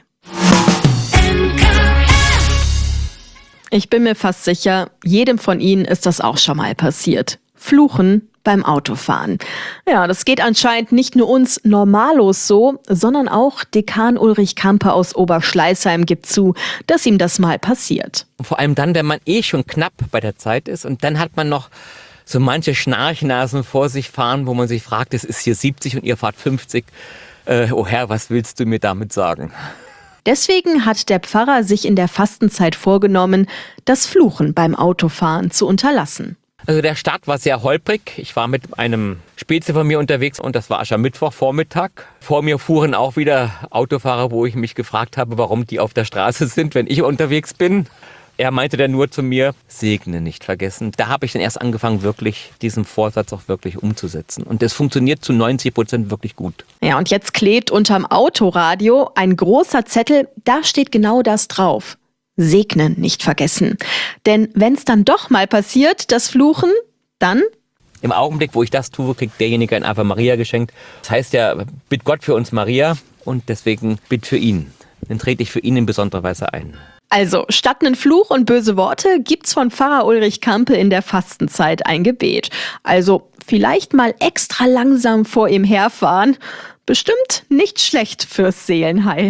[SPEAKER 2] Ich bin mir fast sicher, jedem von Ihnen ist das auch schon mal passiert. Fluchen beim Autofahren. Ja, das geht anscheinend nicht nur uns Normalos so, sondern auch Dekan Ulrich Kampe aus Oberschleißheim gibt zu, dass ihm das mal passiert.
[SPEAKER 13] Vor allem dann, wenn man schon knapp bei der Zeit ist und dann hat man noch so manche Schnarchnasen vor sich fahren, wo man sich fragt, es ist hier 70 und ihr fahrt 50. Oh Herr, was willst du mir damit sagen?
[SPEAKER 2] Deswegen hat der Pfarrer sich in der Fastenzeit vorgenommen, das Fluchen beim Autofahren zu unterlassen.
[SPEAKER 13] Also der Start war sehr holprig. Ich war mit einem Spezi von mir unterwegs und das war Aschermittwochvormittag. Vor mir fuhren auch wieder Autofahrer, wo ich mich gefragt habe, warum die auf der Straße sind, wenn ich unterwegs bin. Er meinte dann nur zu mir, Segne nicht vergessen. Da habe ich dann erst angefangen, wirklich diesen Vorsatz auch wirklich umzusetzen. Und das funktioniert zu 90% wirklich gut.
[SPEAKER 2] Ja, und jetzt klebt unterm Autoradio ein großer Zettel, da steht genau das drauf. Segnen nicht vergessen. Denn wenn es dann doch mal passiert, das Fluchen, dann?
[SPEAKER 13] Im Augenblick, wo ich das tue, kriegt derjenige ein Ave Maria geschenkt. Das heißt ja, bitt Gott für uns Maria und deswegen bitt für ihn. Dann trete ich für ihn in besonderer Weise ein.
[SPEAKER 2] Also, statt einen Fluch und böse Worte gibt's von Pfarrer Ulrich Kampe in der Fastenzeit ein Gebet. Also, vielleicht mal extra langsam vor ihm herfahren. Bestimmt nicht schlecht fürs Seelenheil.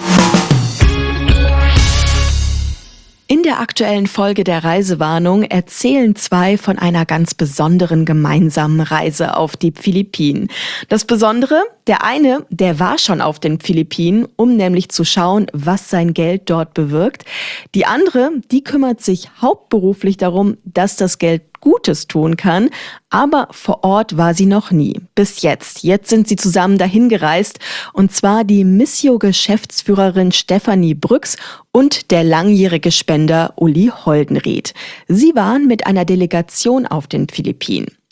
[SPEAKER 2] In der aktuellen Folge der Reisewarnung erzählen zwei von einer ganz besonderen gemeinsamen Reise auf die Philippinen. Das Besondere, der eine, der war schon auf den Philippinen, um nämlich zu schauen, was sein Geld dort bewirkt. Die andere, die kümmert sich hauptberuflich darum, dass das Geld Gutes tun kann, aber vor Ort war sie noch nie. Bis jetzt. Jetzt sind sie zusammen dahin gereist und zwar die Missio-Geschäftsführerin Stefanie Brüx und der langjährige Spender Uli Holdenried. Sie waren mit einer Delegation auf den Philippinen.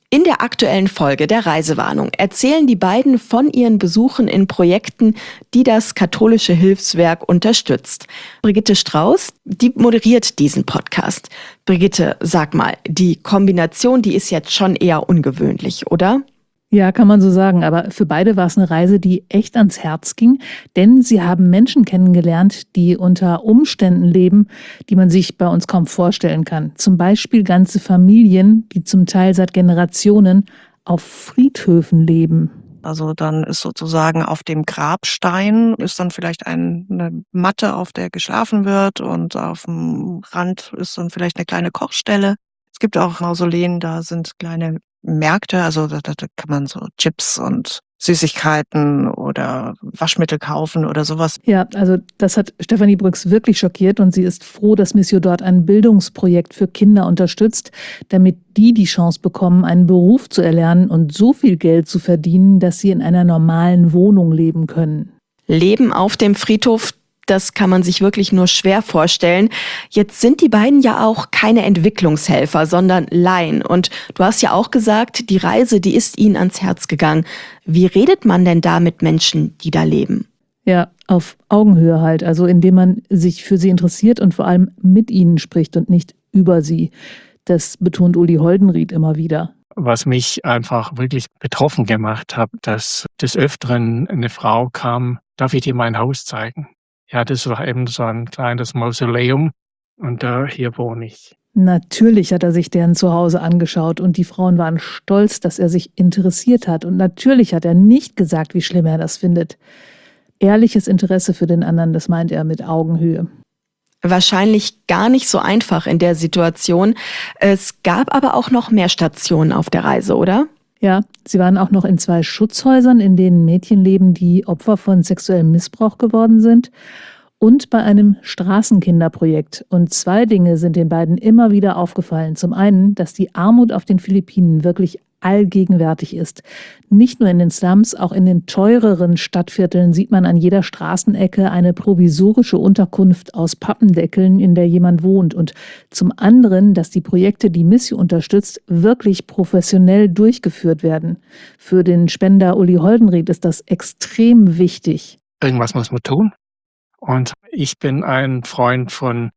[SPEAKER 2] In der aktuellen Folge der Reisewarnung erzählen die beiden von ihren Besuchen in Projekten, die das katholische Hilfswerk unterstützt. Brigitte Strauß, die moderiert diesen Podcast. Brigitte, sag mal, die Kombination, die ist jetzt schon eher ungewöhnlich, oder?
[SPEAKER 14] Ja, kann man so sagen. Aber für beide war es eine Reise, die echt ans Herz ging. Denn sie haben Menschen kennengelernt, die unter Umständen leben, die man sich bei uns kaum vorstellen kann. Zum Beispiel ganze Familien, die zum Teil seit Generationen auf Friedhöfen leben.
[SPEAKER 15] Also dann ist sozusagen auf dem Grabstein ist dann vielleicht eine Matte, auf der geschlafen wird, und auf dem Rand ist dann vielleicht eine kleine Kochstelle. Es gibt auch Mausoleen, da sind kleine Märkte, also da kann man so Chips und Süßigkeiten oder Waschmittel kaufen oder sowas.
[SPEAKER 14] Ja, also das hat Stefanie Brüx wirklich schockiert, und sie ist froh, dass Missio dort ein Bildungsprojekt für Kinder unterstützt, damit die Chance bekommen, einen Beruf zu erlernen und so viel Geld zu verdienen, dass sie in einer normalen Wohnung leben können.
[SPEAKER 2] Leben auf dem Friedhof, das kann man sich wirklich nur schwer vorstellen. Jetzt sind die beiden ja auch keine Entwicklungshelfer, sondern Laien. Und du hast ja auch gesagt, die Reise, die ist ihnen ans Herz gegangen. Wie redet man denn da mit Menschen, die da leben?
[SPEAKER 14] Ja, auf Augenhöhe halt, also indem man sich für sie interessiert und vor allem mit ihnen spricht und nicht über sie. Das betont Uli Holdenried immer wieder.
[SPEAKER 16] Was mich einfach wirklich betroffen gemacht hat, dass des Öfteren eine Frau kam: Darf ich dir mein Haus zeigen? Ja, das war eben so ein kleines Mausoleum, und hier wohne ich.
[SPEAKER 14] Natürlich hat er sich deren Zuhause angeschaut, und die Frauen waren stolz, dass er sich interessiert hat. Und natürlich hat er nicht gesagt, wie schlimm er das findet. Ehrliches Interesse für den anderen, das meint er mit Augenhöhe.
[SPEAKER 2] Wahrscheinlich gar nicht so einfach in der Situation. Es gab aber auch noch mehr Stationen auf der Reise, oder?
[SPEAKER 14] Ja, sie waren auch noch in 2 Schutzhäusern, in denen Mädchen leben, die Opfer von sexuellem Missbrauch geworden sind, und bei einem Straßenkinderprojekt. Und 2 Dinge sind den beiden immer wieder aufgefallen. Zum einen, dass die Armut auf den Philippinen wirklich allgegenwärtig ist. Nicht nur in den Slums, auch in den teureren Stadtvierteln sieht man an jeder Straßenecke eine provisorische Unterkunft aus Pappendeckeln, in der jemand wohnt. Und zum anderen, dass die Projekte, die Missio unterstützt, wirklich professionell durchgeführt werden. Für den Spender Uli Holdenried ist das extrem wichtig.
[SPEAKER 16] Irgendwas muss man tun. Und ich bin ein Freund von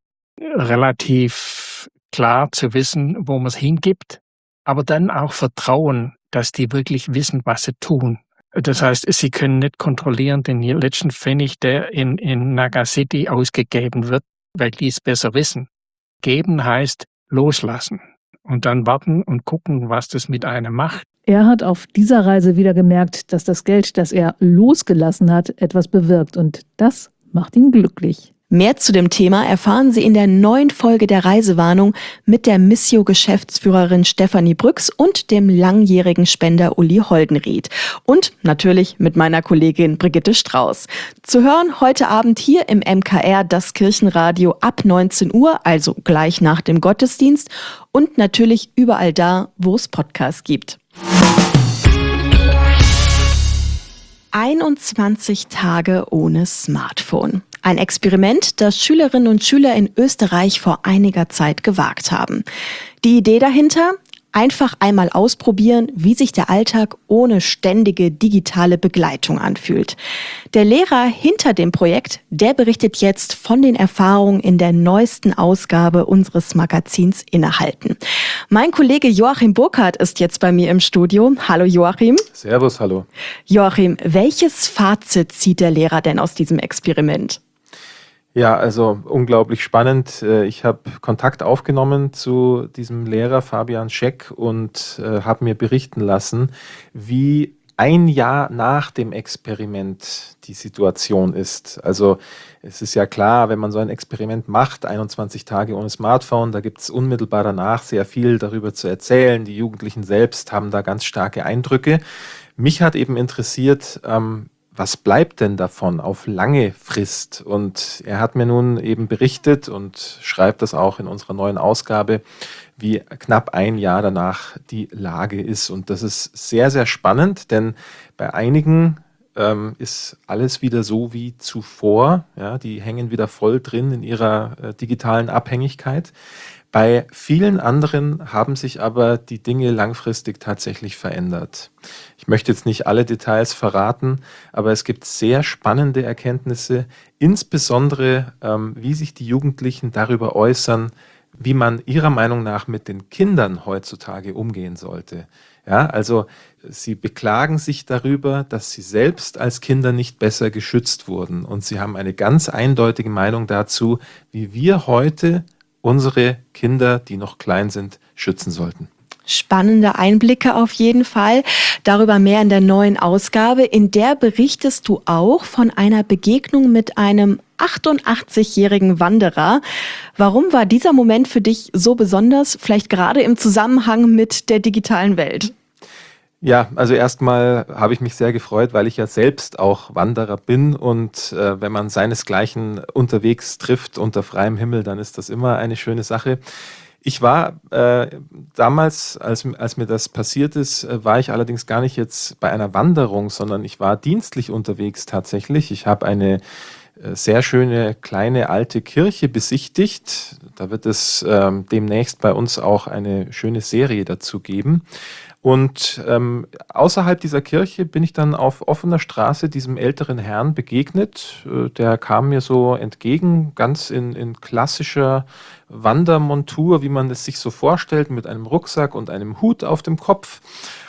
[SPEAKER 16] relativ klar zu wissen, wo man es hingibt, aber dann auch Vertrauen, dass die wirklich wissen, was sie tun. Das heißt, sie können nicht kontrollieren den letzten Pfennig, der in Naga City ausgegeben wird, weil die es besser wissen. Geben heißt loslassen und dann warten und gucken, was das mit einem macht.
[SPEAKER 14] Er hat auf dieser Reise wieder gemerkt, dass das Geld, das er losgelassen hat, etwas bewirkt, und das macht ihn glücklich.
[SPEAKER 2] Mehr zu dem Thema erfahren Sie in der neuen Folge der Reisewarnung mit der Missio-Geschäftsführerin Stefanie Brüx und dem langjährigen Spender Uli Holdenried. Und natürlich mit meiner Kollegin Brigitte Strauß. Zu hören heute Abend hier im MKR das Kirchenradio ab 19 Uhr, also gleich nach dem Gottesdienst, und natürlich überall da, wo es Podcasts gibt. 21 Tage ohne Smartphone. Ein Experiment, das Schülerinnen und Schüler in Österreich vor einiger Zeit gewagt haben. Die Idee dahinter? Einfach einmal ausprobieren, wie sich der Alltag ohne ständige digitale Begleitung anfühlt. Der Lehrer hinter dem Projekt, der berichtet jetzt von den Erfahrungen in der neuesten Ausgabe unseres Magazins Innehalten. Mein Kollege Joachim Burkhardt ist jetzt bei mir im Studio. Hallo Joachim.
[SPEAKER 11] Servus, hallo.
[SPEAKER 2] Joachim, welches Fazit zieht der Lehrer denn aus diesem Experiment?
[SPEAKER 11] Ja, also unglaublich spannend. Ich habe Kontakt aufgenommen zu diesem Lehrer Fabian Scheck und habe mir berichten lassen, wie ein Jahr nach dem Experiment die Situation ist. Also es ist ja klar, wenn man so ein Experiment macht, 21 Tage ohne Smartphone, da gibt es unmittelbar danach sehr viel darüber zu erzählen. Die Jugendlichen selbst haben da ganz starke Eindrücke. Mich hat eben interessiert, was bleibt denn davon auf lange Frist? Und er hat mir nun eben berichtet und schreibt das auch in unserer neuen Ausgabe, wie knapp ein Jahr danach die Lage ist. Und das ist sehr, sehr spannend, denn bei einigen ist alles wieder so wie zuvor. Ja, die hängen wieder voll drin in ihrer digitalen Abhängigkeit. Bei vielen anderen haben sich aber die Dinge langfristig tatsächlich verändert. Ich möchte jetzt nicht alle Details verraten, aber es gibt sehr spannende Erkenntnisse, insbesondere wie sich die Jugendlichen darüber äußern, wie man ihrer Meinung nach mit den Kindern heutzutage umgehen sollte. Ja, also sie beklagen sich darüber, dass sie selbst als Kinder nicht besser geschützt wurden. Und sie haben eine ganz eindeutige Meinung dazu, wie wir heute unsere Kinder, die noch klein sind, schützen sollten.
[SPEAKER 2] Spannende Einblicke auf jeden Fall. Darüber mehr in der neuen Ausgabe. In der berichtest du auch von einer Begegnung mit einem 88-jährigen Wanderer. Warum war dieser Moment für dich so besonders, vielleicht gerade im Zusammenhang mit der digitalen Welt?
[SPEAKER 11] Ja, also erstmal habe ich mich sehr gefreut, weil ich ja selbst auch Wanderer bin und wenn man seinesgleichen unterwegs trifft unter freiem Himmel, dann ist das immer eine schöne Sache. Ich war damals, als mir das passiert ist, war ich allerdings gar nicht jetzt bei einer Wanderung, sondern ich war dienstlich unterwegs tatsächlich. Ich habe eine sehr schöne kleine alte Kirche besichtigt. Da wird es demnächst bei uns auch eine schöne Serie dazu geben. Und außerhalb dieser Kirche bin ich dann auf offener Straße diesem älteren Herrn begegnet. Der kam mir so entgegen, ganz in klassischer Wandermontur, wie man es sich so vorstellt, mit einem Rucksack und einem Hut auf dem Kopf.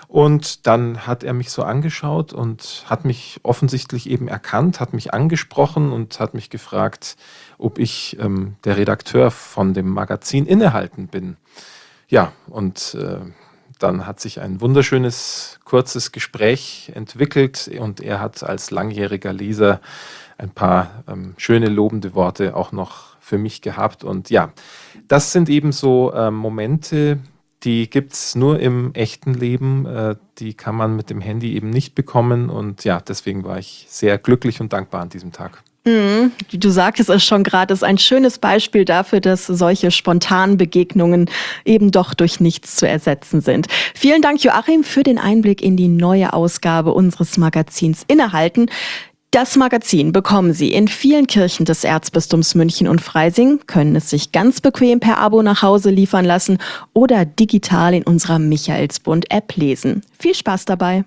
[SPEAKER 11] Und dann hat er mich so angeschaut und hat mich offensichtlich eben erkannt, hat mich angesprochen und hat mich gefragt, ob ich der Redakteur von dem Magazin Innehalten bin. Ja, und dann hat sich ein wunderschönes, kurzes Gespräch entwickelt und er hat als langjähriger Leser ein paar schöne, lobende Worte auch noch für mich gehabt. Und ja, das sind eben so Momente, die gibt es nur im echten Leben, die kann man mit dem Handy eben nicht bekommen. Und ja, deswegen war ich sehr glücklich und dankbar an diesem Tag.
[SPEAKER 2] Du sagtest es schon gerade, ist ein schönes Beispiel dafür, dass solche spontanen Begegnungen eben doch durch nichts zu ersetzen sind. Vielen Dank, Joachim, für den Einblick in die neue Ausgabe unseres Magazins Innehalten. Das Magazin bekommen Sie in vielen Kirchen des Erzbistums München und Freising, können es sich ganz bequem per Abo nach Hause liefern lassen oder digital in unserer Michaelsbund-App lesen. Viel Spaß dabei!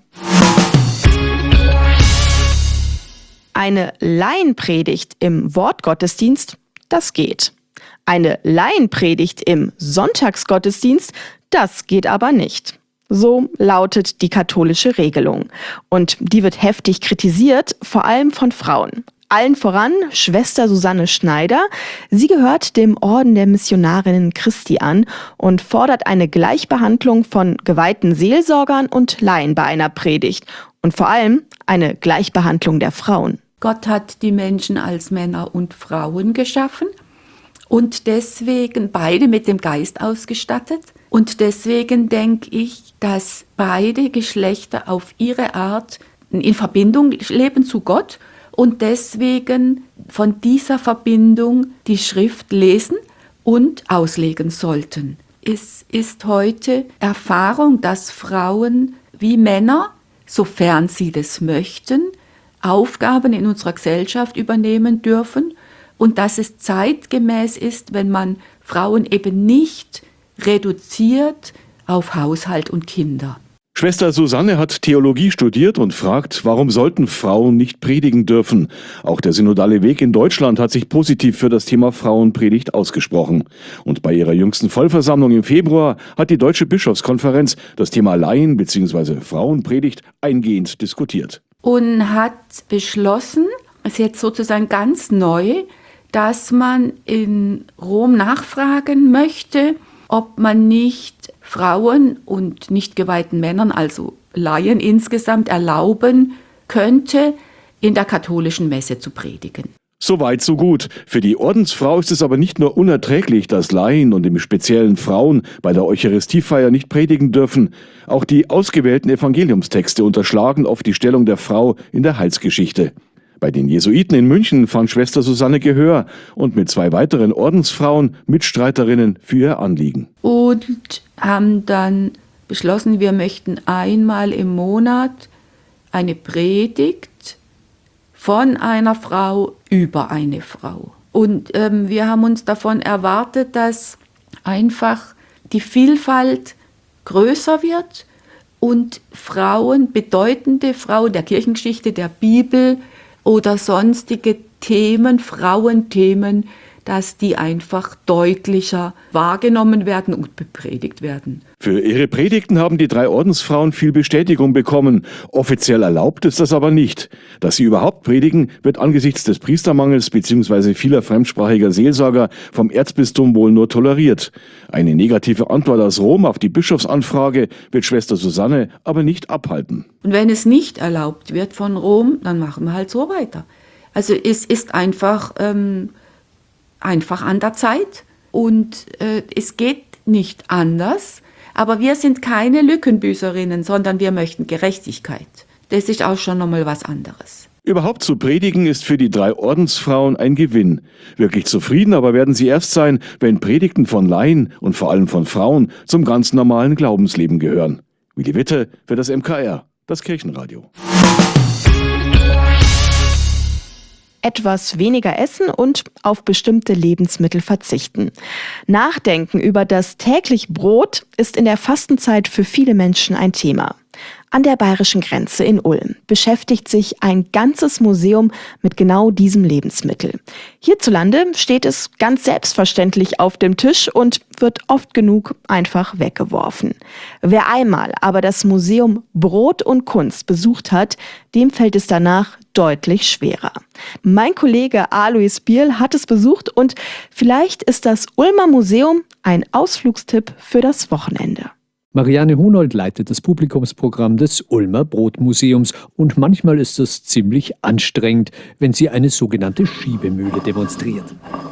[SPEAKER 2] Eine Laienpredigt im Wortgottesdienst, das geht. Eine Laienpredigt im Sonntagsgottesdienst, das geht aber nicht. So lautet die katholische Regelung. Und die wird heftig kritisiert, vor allem von Frauen. Allen voran Schwester Susanne Schneider. Sie gehört dem Orden der Missionarinnen Christi an und fordert eine Gleichbehandlung von geweihten Seelsorgern und Laien bei einer Predigt. Und vor allem eine Gleichbehandlung der Frauen.
[SPEAKER 17] Gott hat die Menschen als Männer und Frauen geschaffen und deswegen beide mit dem Geist ausgestattet. Und deswegen denke ich, dass beide Geschlechter auf ihre Art in Verbindung leben zu Gott und deswegen von dieser Verbindung die Schrift lesen und auslegen sollten. Es ist heute Erfahrung, dass Frauen wie Männer, sofern sie das möchten, Aufgaben in unserer Gesellschaft übernehmen dürfen und dass es zeitgemäß ist, wenn man Frauen eben nicht reduziert auf Haushalt und Kinder.
[SPEAKER 18] Schwester Susanne hat Theologie studiert und fragt, warum sollten Frauen nicht predigen dürfen? Auch der synodale Weg in Deutschland hat sich positiv für das Thema Frauenpredigt ausgesprochen. Und bei ihrer jüngsten Vollversammlung im Februar hat die Deutsche Bischofskonferenz das Thema Laien bzw. Frauenpredigt eingehend diskutiert.
[SPEAKER 17] Und hat beschlossen, es ist jetzt sozusagen ganz neu, dass man in Rom nachfragen möchte, ob man nicht Frauen und nicht geweihten Männern, also Laien insgesamt, erlauben könnte, in der katholischen Messe zu predigen.
[SPEAKER 18] Soweit, so gut. Für die Ordensfrau ist es aber nicht nur unerträglich, dass Laien und im Speziellen Frauen bei der Eucharistiefeier nicht predigen dürfen. Auch die ausgewählten Evangeliumstexte unterschlagen oft die Stellung der Frau in der Heilsgeschichte. Bei den Jesuiten in München fand Schwester Susanne Gehör und mit 2 weiteren Ordensfrauen Mitstreiterinnen für ihr Anliegen.
[SPEAKER 17] Und haben dann beschlossen, wir möchten einmal im Monat eine Predigt von einer Frau über eine Frau. Und wir haben uns davon erwartet, dass einfach die Vielfalt größer wird und Frauen, bedeutende Frauen der Kirchengeschichte, der Bibel oder sonstige Themen, Frauenthemen, dass die einfach deutlicher wahrgenommen werden und bepredigt werden.
[SPEAKER 18] Für ihre Predigten haben die 3 Ordensfrauen viel Bestätigung bekommen. Offiziell erlaubt ist das aber nicht. Dass sie überhaupt predigen, wird angesichts des Priestermangels bzw. vieler fremdsprachiger Seelsorger vom Erzbistum wohl nur toleriert. Eine negative Antwort aus Rom auf die Bischofsanfrage wird Schwester Susanne aber nicht abhalten.
[SPEAKER 17] Und wenn es nicht erlaubt wird von Rom, dann machen wir halt so weiter. Also es ist einfach an der Zeit und es geht nicht anders. Aber wir sind keine Lückenbüßerinnen, sondern wir möchten Gerechtigkeit. Das ist auch schon nochmal was anderes.
[SPEAKER 18] Überhaupt zu predigen ist für die 3 Ordensfrauen ein Gewinn. Wirklich zufrieden aber werden sie erst sein, wenn Predigten von Laien und vor allem von Frauen zum ganz normalen Glaubensleben gehören. Willi Witte für das MKR, das Kirchenradio.
[SPEAKER 2] Etwas weniger essen und auf bestimmte Lebensmittel verzichten. Nachdenken über das tägliche Brot ist in der Fastenzeit für viele Menschen ein Thema. An der bayerischen Grenze in Ulm beschäftigt sich ein ganzes Museum mit genau diesem Lebensmittel. Hierzulande steht es ganz selbstverständlich auf dem Tisch und wird oft genug einfach weggeworfen. Wer einmal aber das Museum Brot und Kunst besucht hat, dem fällt es danach deutlich schwerer. Mein Kollege Alois Bierl hat es besucht und vielleicht ist das Ulmer Museum ein Ausflugstipp für das Wochenende.
[SPEAKER 5] Marianne Hunold leitet das Publikumsprogramm des Ulmer Brotmuseums und manchmal ist es ziemlich anstrengend, wenn sie eine sogenannte Schiebemühle demonstriert.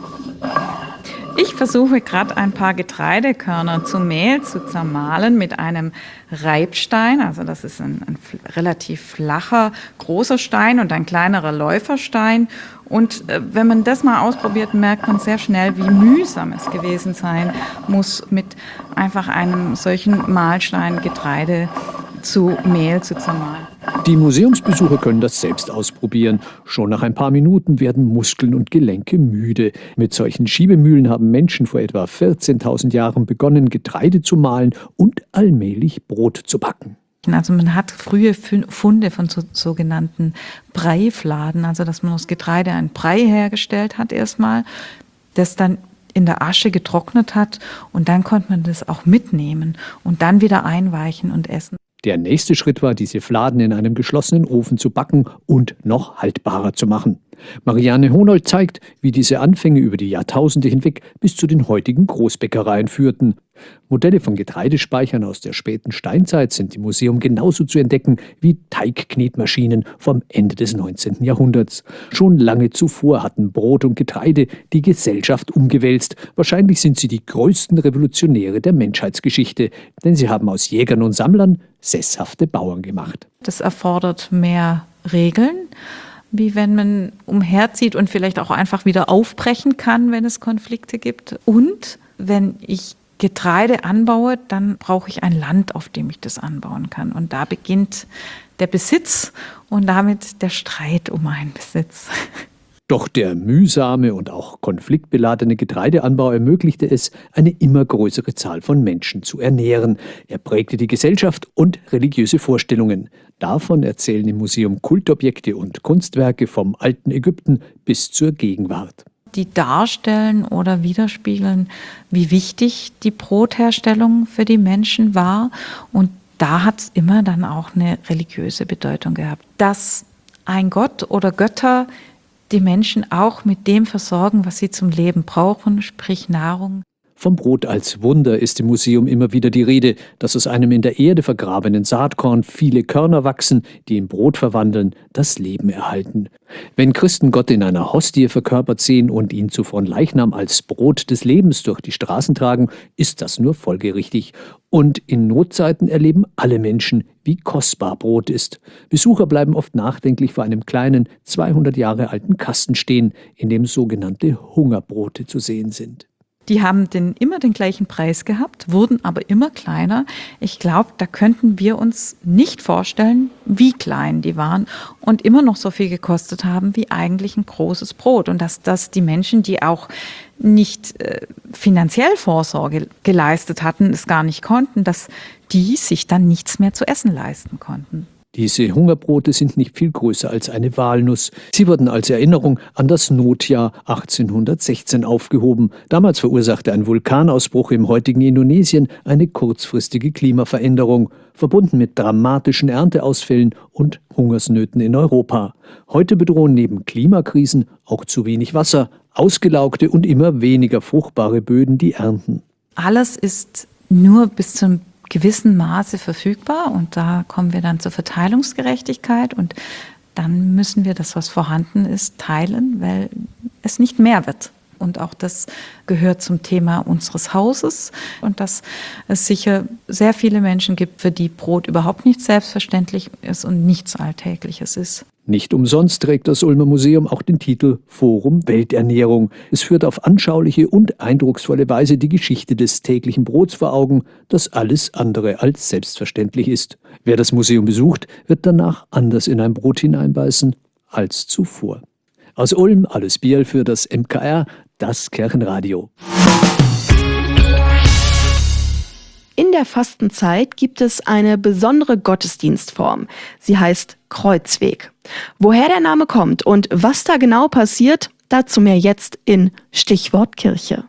[SPEAKER 19] Ich versuche gerade ein paar Getreidekörner zu Mehl zu zermahlen mit einem Reibstein. Also das ist ein relativ flacher, großer Stein und ein kleinerer Läuferstein. Und wenn man das mal ausprobiert, merkt man sehr schnell, wie mühsam es gewesen sein muss, mit einfach einem solchen Mahlstein Getreide zu Mehl zu zermahlen.
[SPEAKER 5] Die Museumsbesucher können das selbst ausprobieren. Schon nach ein paar Minuten werden Muskeln und Gelenke müde. Mit solchen Schiebemühlen haben Menschen vor etwa 14.000 Jahren begonnen, Getreide zu mahlen und allmählich Brot zu backen.
[SPEAKER 19] Also man hat frühe Funde von sogenannten Breifladen, also dass man aus Getreide ein Brei hergestellt hat erstmal, das dann in der Asche getrocknet hat und dann konnte man das auch mitnehmen und dann wieder einweichen und essen.
[SPEAKER 5] Der nächste Schritt war, diese Fladen in einem geschlossenen Ofen zu backen und noch haltbarer zu machen. Marianne Honold zeigt, wie diese Anfänge über die Jahrtausende hinweg bis zu den heutigen Großbäckereien führten. Modelle von Getreidespeichern aus der späten Steinzeit sind im Museum genauso zu entdecken wie Teigknetmaschinen vom Ende des 19. Jahrhunderts. Schon lange zuvor hatten Brot und Getreide die Gesellschaft umgewälzt. Wahrscheinlich sind sie die größten Revolutionäre der Menschheitsgeschichte, denn sie haben aus Jägern und Sammlern sesshafte Bauern gemacht.
[SPEAKER 19] Das erfordert mehr Regeln, wie wenn man umherzieht und vielleicht auch einfach wieder aufbrechen kann, wenn es Konflikte gibt. Und wenn ich Getreide anbaue, dann brauche ich ein Land, auf dem ich das anbauen kann. Und da beginnt der Besitz und damit der Streit um einen Besitz.
[SPEAKER 5] Doch der mühsame und auch konfliktbeladene Getreideanbau ermöglichte es, eine immer größere Zahl von Menschen zu ernähren. Er prägte die Gesellschaft und religiöse Vorstellungen. Davon erzählen im Museum Kultobjekte und Kunstwerke vom alten Ägypten bis zur Gegenwart.
[SPEAKER 19] Die darstellen oder widerspiegeln, wie wichtig die Brotherstellung für die Menschen war. Und da hat es immer dann auch eine religiöse Bedeutung gehabt. Dass ein Gott oder Götter die Menschen auch mit dem versorgen, was sie zum Leben brauchen, sprich Nahrung.
[SPEAKER 5] Vom Brot als Wunder ist im Museum immer wieder die Rede, dass aus einem in der Erde vergrabenen Saatkorn viele Körner wachsen, die in Brot verwandeln, das Leben erhalten. Wenn Christen Gott in einer Hostie verkörpert sehen und ihn zu Fronleichnam als Brot des Lebens durch die Straßen tragen, ist das nur folgerichtig. Und in Notzeiten erleben alle Menschen, wie kostbar Brot ist. Besucher bleiben oft nachdenklich vor einem kleinen, 200 Jahre alten Kasten stehen, in dem sogenannte Hungerbrote zu sehen sind.
[SPEAKER 19] Die haben immer den gleichen Preis gehabt, wurden aber immer kleiner. Ich glaube, da könnten wir uns nicht vorstellen, wie klein die waren und immer noch so viel gekostet haben wie eigentlich ein großes Brot. Und dass das die Menschen, die auch nicht finanziell Vorsorge geleistet hatten, es gar nicht konnten, dass die sich dann nichts mehr zu essen leisten konnten.
[SPEAKER 5] Diese Hungerbrote sind nicht viel größer als eine Walnuss. Sie wurden als Erinnerung an das Notjahr 1816 aufgehoben. Damals verursachte ein Vulkanausbruch im heutigen Indonesien eine kurzfristige Klimaveränderung, verbunden mit dramatischen Ernteausfällen und Hungersnöten in Europa. Heute bedrohen neben Klimakrisen auch zu wenig Wasser, ausgelaugte und immer weniger fruchtbare Böden die Ernten.
[SPEAKER 19] Alles ist nur bis zum gewissen Maße verfügbar und da kommen wir dann zur Verteilungsgerechtigkeit und dann müssen wir das, was vorhanden ist, teilen, weil es nicht mehr wird. Und auch das gehört zum Thema unseres Hauses und dass es sicher sehr viele Menschen gibt, für die Brot überhaupt nicht selbstverständlich ist und nichts Alltägliches ist.
[SPEAKER 5] Nicht umsonst trägt das Ulmer Museum auch den Titel Forum Welternährung. Es führt auf anschauliche und eindrucksvolle Weise die Geschichte des täglichen Brots vor Augen, das alles andere als selbstverständlich ist. Wer das Museum besucht, wird danach anders in ein Brot hineinbeißen als zuvor. Aus Ulm, Alice Bierl für das MKR, das Kirchenradio.
[SPEAKER 2] In der Fastenzeit gibt es eine besondere Gottesdienstform. Sie heißt Kreuzweg. Woher der Name kommt und was da genau passiert, dazu mehr jetzt in Stichwort Kirche.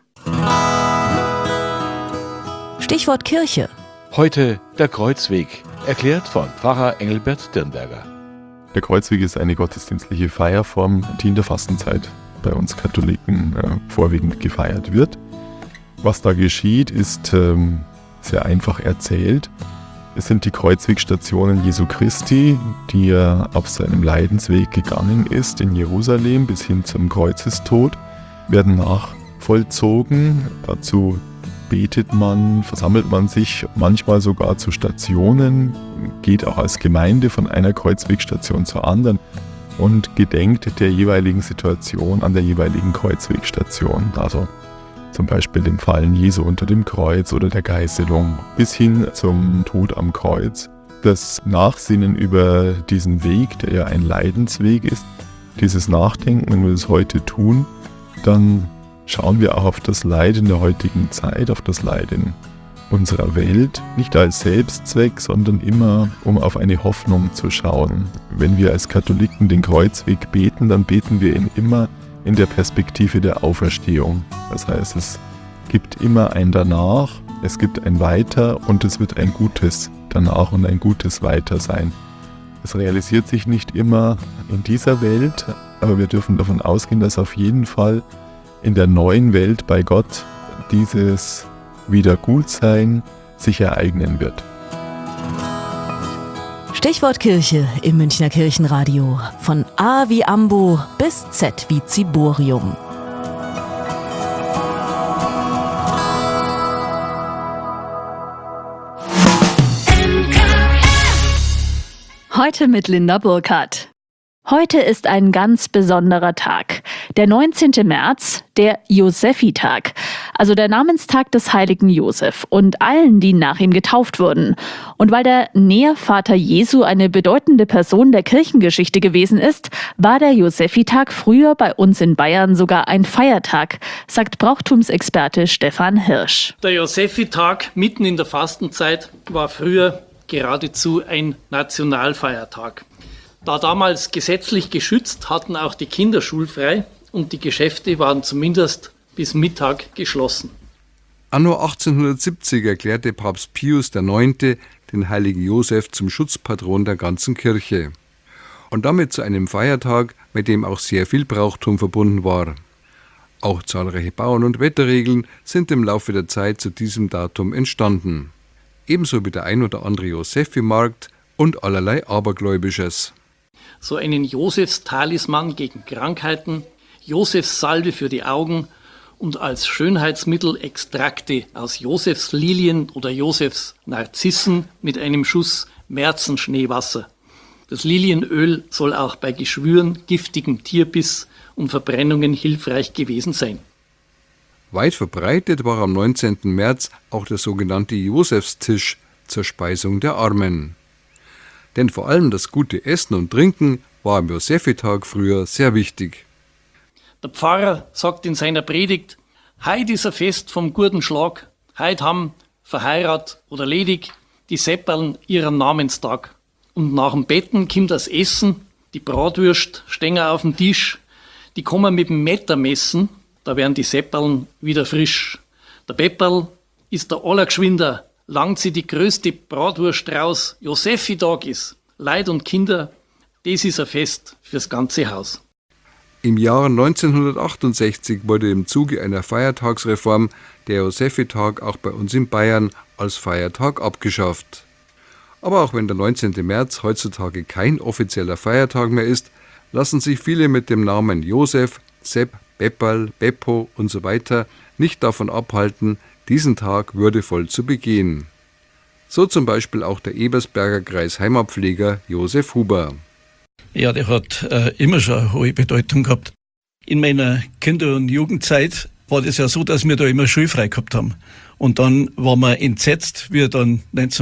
[SPEAKER 20] Stichwort Kirche.
[SPEAKER 1] Heute der Kreuzweg, erklärt von Pfarrer Engelbert Dirnberger.
[SPEAKER 21] Der Kreuzweg ist eine gottesdienstliche Feierform, die in der Fastenzeit bei uns Katholiken vorwiegend gefeiert wird. Was da geschieht, ist sehr einfach erzählt. Es sind die Kreuzwegstationen Jesu Christi, die er auf seinem Leidensweg gegangen ist in Jerusalem bis hin zum Kreuzestod, werden nachvollzogen. Dazu betet man, versammelt man sich manchmal sogar zu Stationen, geht auch als Gemeinde von einer Kreuzwegstation zur anderen und gedenkt der jeweiligen Situation an der jeweiligen Kreuzwegstation. Also zum Beispiel dem Fallen Jesu unter dem Kreuz oder der Geißelung bis hin zum Tod am Kreuz. Das Nachsinnen über diesen Weg, der ja ein Leidensweg ist, dieses Nachdenken, wenn wir das heute tun, dann schauen wir auch auf das Leid in der heutigen Zeit, auf das Leid in unserer Welt, nicht als Selbstzweck, sondern immer, um auf eine Hoffnung zu schauen. Wenn wir als Katholiken den Kreuzweg beten, dann beten wir ihn immer in der Perspektive der Auferstehung. Das heißt, es gibt immer ein Danach, es gibt ein Weiter und es wird ein gutes Danach und ein gutes Weiter sein. Es realisiert sich nicht immer in dieser Welt, aber wir dürfen davon ausgehen, dass auf jeden Fall in der neuen Welt bei Gott dieses Wiedergutsein sich ereignen wird.
[SPEAKER 20] Stichwort Kirche im Münchner Kirchenradio. Von A wie Ambo bis Z wie Ziborium.
[SPEAKER 22] Heute mit Linda Burkhardt. Heute ist ein ganz besonderer Tag. Der 19. März, der Josephitag, also der Namenstag des heiligen Josef und allen, die nach ihm getauft wurden. Und weil der Nährvater Jesu eine bedeutende Person der Kirchengeschichte gewesen ist, war der Josephitag früher bei uns in Bayern sogar ein Feiertag, sagt Brauchtumsexperte Stefan Hirsch.
[SPEAKER 23] Der Josephitag mitten in der Fastenzeit war früher geradezu ein Nationalfeiertag. Da damals gesetzlich geschützt, hatten auch die Kinder schulfrei und die Geschäfte waren zumindest bis Mittag geschlossen.
[SPEAKER 24] Anno 1870 erklärte Papst Pius IX. Den heiligen Josef zum Schutzpatron der ganzen Kirche. Und damit zu einem Feiertag, mit dem auch sehr viel Brauchtum verbunden war. Auch zahlreiche Bauern- und Wetterregeln sind im Laufe der Zeit zu diesem Datum entstanden. Ebenso wie der ein oder andere Josephi-Markt und allerlei Abergläubisches.
[SPEAKER 23] So einen Josefstalisman gegen Krankheiten, Josefssalbe für die Augen und als Schönheitsmittel Extrakte aus Josefslilien oder Josefsnarzissen mit einem Schuss Märzenschneewasser. Das Lilienöl soll auch bei Geschwüren, giftigem Tierbiss und Verbrennungen hilfreich gewesen sein.
[SPEAKER 24] Weit verbreitet war am 19. März auch der sogenannte Josefstisch zur Speisung der Armen. Denn vor allem das gute Essen und Trinken war am Josephitag früher sehr wichtig.
[SPEAKER 23] Der Pfarrer sagt in seiner Predigt: Heut ist ein Fest vom guten Schlag. Heut haben verheiratet oder ledig die Sepperln ihren Namenstag. Und nach dem Betten kommt das Essen, die Bratwürst stehen auf dem Tisch. Die kommen mit dem Meter messen, da werden die Sepperln wieder frisch. Der Pepperl ist der Allergeschwinder, langt sie die größte Bratwurst raus. Josefi-Tag ist, Leid und Kinder, das ist ein Fest fürs ganze Haus.
[SPEAKER 24] Im Jahr 1968 wurde im Zuge einer Feiertagsreform der Josefi-Tag auch bei uns in Bayern als Feiertag abgeschafft. Aber auch wenn der 19. März heutzutage kein offizieller Feiertag mehr ist, lassen sich viele mit dem Namen Josef, Sepp, Pepperl, Beppo und so weiter nicht davon abhalten, diesen Tag würdevoll zu begehen. So zum Beispiel auch der Ebersberger Kreisheimatpfleger Josef Huber.
[SPEAKER 3] Ja, der hat immer schon eine hohe Bedeutung gehabt. In meiner Kinder- und Jugendzeit war das ja so, dass wir da immer schulfrei gehabt haben. Und dann waren wir entsetzt, wie dann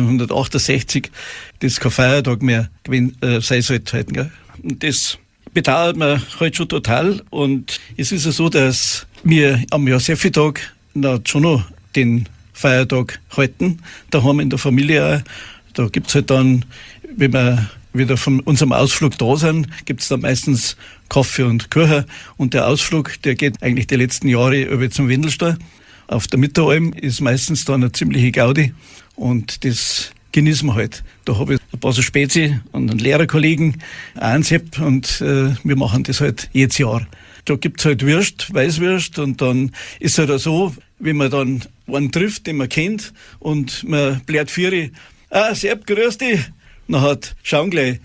[SPEAKER 3] 1968 das kein Feiertag mehr sein sollte. Halt, gell? Und das bedauert man halt schon total. Und es ist ja so, dass wir am Josefi-Tag schon noch den Feiertag halten. Daheim in der Familie auch. Da gibt's halt dann, wenn wir wieder von unserem Ausflug da sind, gibt's dann meistens Kaffee und Kuchen. Und der Ausflug, der geht eigentlich die letzten Jahre über zum Wendelstall. Auf der Mitteralm ist meistens dann eine ziemliche Gaudi. Und das genießen wir halt. Da habe ich ein paar so Spezi und einen Lehrerkollegen, einen Sepp, und wir machen das halt jedes Jahr. Da gibt's halt Würst, Weißwürst, und dann ist es halt auch so, wenn man dann einen trifft, den man kennt, und man blärt Vieri, Sepp, grüß dich. Nachher schauen gleich.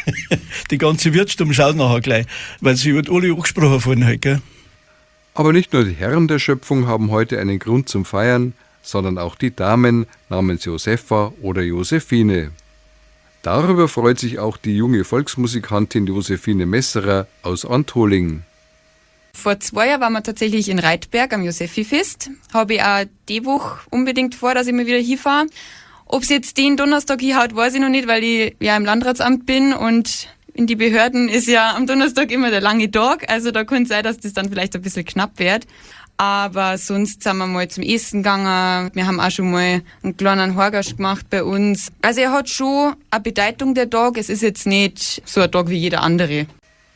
[SPEAKER 3] Die ganze Wirtsstube schaut nachher gleich, weil sie wird alle angesprochen vorhin halt, gell.
[SPEAKER 24] Aber nicht nur die Herren der Schöpfung haben heute einen Grund zum Feiern, sondern auch die Damen namens Josefa oder Josephine. Darüber freut sich auch die junge Volksmusikantin Josephine Messerer aus Antholing.
[SPEAKER 4] Vor 2 Jahren waren wir tatsächlich in Reitberg am Josefi-Fest. Habe ich auch die Woche unbedingt vor, dass ich mal wieder hinfahre. Ob es jetzt den Donnerstag hinhaut, weiß ich noch nicht, weil ich ja im Landratsamt bin und in die Behörden ist ja am Donnerstag immer der lange Tag. Also da kann es sein, dass das dann vielleicht ein bisschen knapp wird. Aber sonst sind wir mal zum Essen gegangen. Wir haben auch schon mal einen kleinen Horgasch gemacht bei uns. Also er hat schon eine Bedeutung, der Tag. Es ist jetzt nicht so ein Tag wie jeder andere.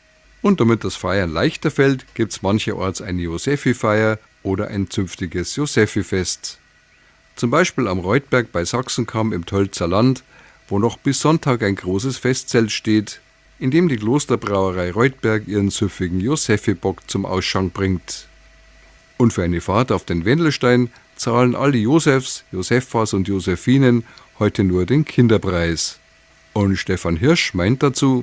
[SPEAKER 24] Und damit das Feiern leichter fällt, gibt es mancherorts eine Josefi-Feier oder ein zünftiges Josefi-Fest. Zum Beispiel am Reutberg bei Sachsenkamm im Tölzer Land, wo noch bis Sonntag ein großes Festzelt steht, in dem die Klosterbrauerei Reutberg ihren süffigen Josefi-Bock zum Ausschank bringt. Und für eine Fahrt auf den Wendelstein zahlen alle Josefs, Josefas und Josephinen heute nur den Kinderpreis. Und Stefan Hirsch meint dazu: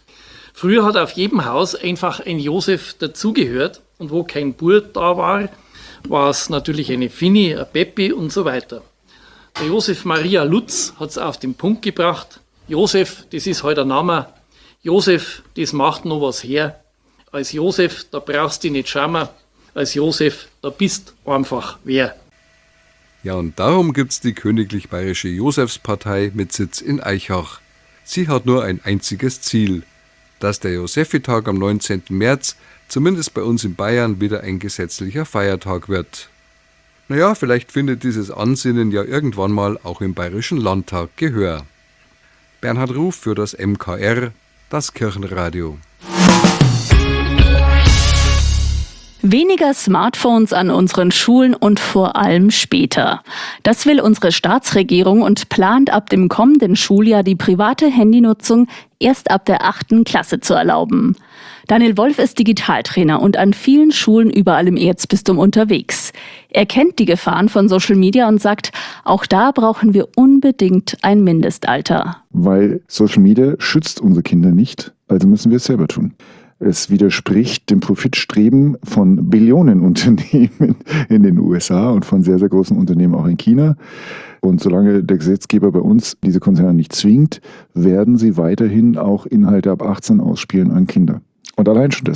[SPEAKER 23] Früher hat auf jedem Haus einfach ein Josef dazugehört, und wo kein Bub da war, war es natürlich eine Finni, eine Peppi und so weiter. Der Josef Maria Lutz hat es auf den Punkt gebracht. Josef, das ist halt ein Name. Josef, das macht noch was her. Als Josef, da brauchst du nicht schauen. Als Josef, da bist einfach wer.
[SPEAKER 24] Ja, und darum gibt's die Königlich Bayerische Josefspartei mit Sitz in Aichach. Sie hat nur ein einziges Ziel: dass der Josefi-Tag am 19. März zumindest bei uns in Bayern wieder ein gesetzlicher Feiertag wird. Naja, vielleicht findet dieses Ansinnen ja irgendwann mal auch im Bayerischen Landtag Gehör. Bernhard Ruf für das MKR, das Kirchenradio.
[SPEAKER 22] Weniger Smartphones an unseren Schulen und vor allem später. Das will unsere Staatsregierung und plant ab dem kommenden Schuljahr die private Handynutzung erst ab der 8. Klasse zu erlauben. Daniel Wolf ist Digitaltrainer und an vielen Schulen überall im Erzbistum unterwegs. Er kennt die Gefahren von Social Media und sagt, auch da brauchen wir unbedingt ein Mindestalter.
[SPEAKER 6] Weil Social Media schützt unsere Kinder nicht, also müssen wir es selber tun. Es widerspricht dem Profitstreben von Billionenunternehmen in den USA und von sehr, sehr großen Unternehmen auch in China. Und solange der Gesetzgeber bei uns diese Konzerne nicht zwingt, werden sie weiterhin auch Inhalte ab 18 ausspielen an Kinder. Und allein schon deshalb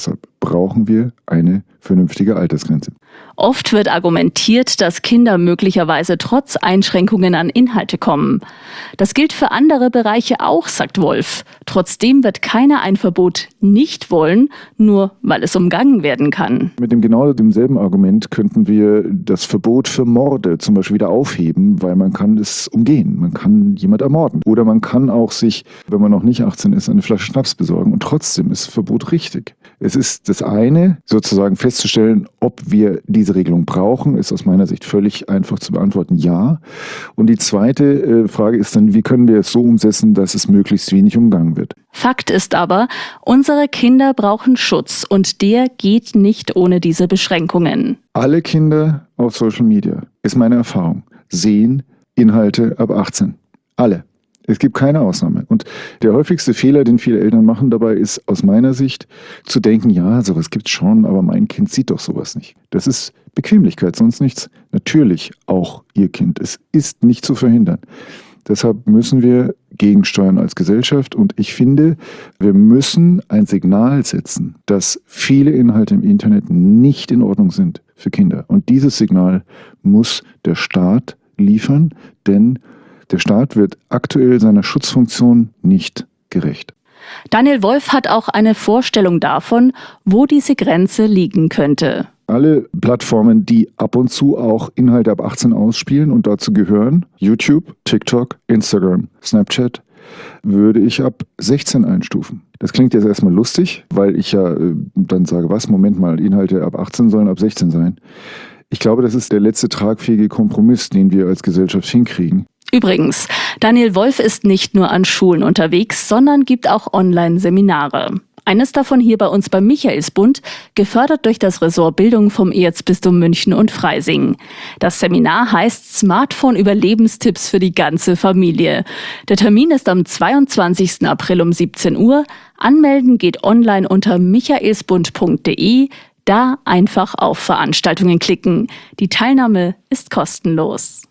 [SPEAKER 6] brauchen wir eine vernünftige Altersgrenze.
[SPEAKER 22] Oft wird argumentiert, dass Kinder möglicherweise trotz Einschränkungen an Inhalte kommen. Das gilt für andere Bereiche auch, sagt Wolf. Trotzdem wird keiner ein Verbot nicht wollen, nur weil es umgangen werden kann.
[SPEAKER 6] Mit genau demselben Argument könnten wir das Verbot für Morde zum Beispiel wieder aufheben, weil man kann es umgehen. Man kann jemand ermorden. Oder man kann auch sich, wenn man noch nicht 18 ist, eine Flasche Schnaps besorgen. Und trotzdem ist das Verbot richtig. Es ist das eine, sozusagen festzustellen, ob wir diese Regelung brauchen, ist aus meiner Sicht völlig einfach zu beantworten, ja. Und die zweite Frage ist dann, wie können wir es so umsetzen, dass es möglichst wenig umgangen wird.
[SPEAKER 22] Fakt ist aber, unsere Kinder brauchen Schutz und der geht nicht ohne diese Beschränkungen.
[SPEAKER 6] Alle Kinder auf Social Media, ist meine Erfahrung, sehen Inhalte ab 18. Alle. Es gibt keine Ausnahme. Und der häufigste Fehler, den viele Eltern machen dabei, ist aus meiner Sicht zu denken, ja, sowas gibt's schon, aber mein Kind sieht doch sowas nicht. Das ist Bequemlichkeit, sonst nichts. Natürlich auch Ihr Kind. Es ist nicht zu verhindern. Deshalb müssen wir gegensteuern als Gesellschaft und ich finde, wir müssen ein Signal setzen, dass viele Inhalte im Internet nicht in Ordnung sind für Kinder. Und dieses Signal muss der Staat liefern, denn der Staat wird aktuell seiner Schutzfunktion nicht gerecht.
[SPEAKER 22] Daniel Wolf hat auch eine Vorstellung davon, wo diese Grenze liegen könnte.
[SPEAKER 6] Alle Plattformen, die ab und zu auch Inhalte ab 18 ausspielen und dazu gehören, YouTube, TikTok, Instagram, Snapchat, würde ich ab 16 einstufen. Das klingt jetzt erstmal lustig, weil ich ja dann sage, was, Moment mal, Inhalte ab 18 sollen ab 16 sein. Ich glaube, das ist der letzte tragfähige Kompromiss, den wir als Gesellschaft hinkriegen.
[SPEAKER 22] Übrigens, Daniel Wolf ist nicht nur an Schulen unterwegs, sondern gibt auch Online-Seminare. Eines davon hier bei uns beim Michaelsbund, gefördert durch das Ressort Bildung vom Erzbistum München und Freising. Das Seminar heißt Smartphone-Überlebenstipps für die ganze Familie. Der Termin ist am 22. April um 17 Uhr. Anmelden geht online unter michaelsbund.de. Da einfach auf Veranstaltungen klicken. Die Teilnahme ist kostenlos.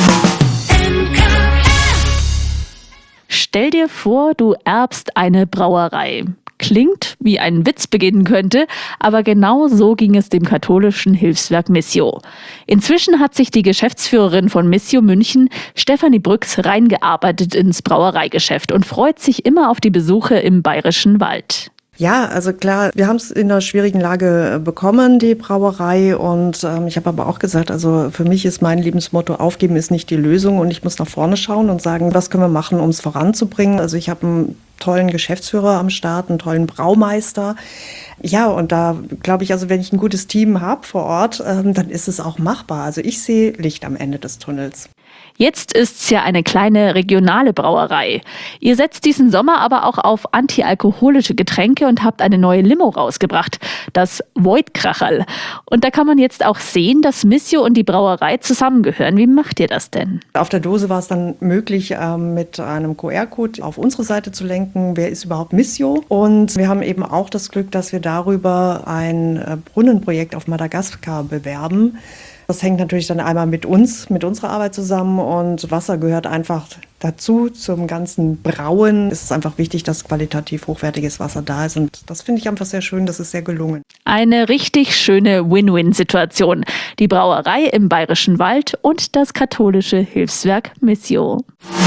[SPEAKER 22] Stell dir vor, du erbst eine Brauerei. Klingt, wie ein Witz beginnen könnte, aber genau so ging es dem katholischen Hilfswerk Missio. Inzwischen hat sich die Geschäftsführerin von Missio München, Stefanie Brüx, reingearbeitet ins Brauereigeschäft und freut sich immer auf die Besuche im Bayerischen Wald.
[SPEAKER 15] Ja, also klar, wir haben es in einer schwierigen Lage bekommen, die Brauerei. Und ich habe aber auch gesagt, also für mich ist mein Lebensmotto, aufgeben ist nicht die Lösung. Und ich muss nach vorne schauen und sagen, was können wir machen, um es voranzubringen. Also ich habe einen tollen Geschäftsführer am Start, einen tollen Braumeister. Ja, und da glaube ich, also wenn ich ein gutes Team habe vor Ort, dann ist es auch machbar. Also ich sehe Licht am Ende des Tunnels.
[SPEAKER 22] Jetzt ist's ja eine kleine regionale Brauerei. Ihr setzt diesen Sommer aber auch auf antialkoholische Getränke und habt eine neue Limo rausgebracht, das Voidkracherl. Und da kann man jetzt auch sehen, dass Missio und die Brauerei zusammengehören. Wie macht ihr das denn?
[SPEAKER 15] Auf der Dose war es dann möglich, mit einem QR-Code auf unsere Seite zu lenken, wer ist überhaupt Missio. Und wir haben eben auch das Glück, dass wir darüber ein Brunnenprojekt auf Madagaskar bewerben. Das hängt natürlich dann einmal mit unserer Arbeit zusammen und Wasser gehört einfach dazu, zum ganzen Brauen. Es ist einfach wichtig, dass qualitativ hochwertiges Wasser da ist und das finde ich einfach sehr schön, das ist sehr gelungen.
[SPEAKER 22] Eine richtig schöne Win-Win-Situation. Die Brauerei im Bayerischen Wald und das katholische Hilfswerk Missio.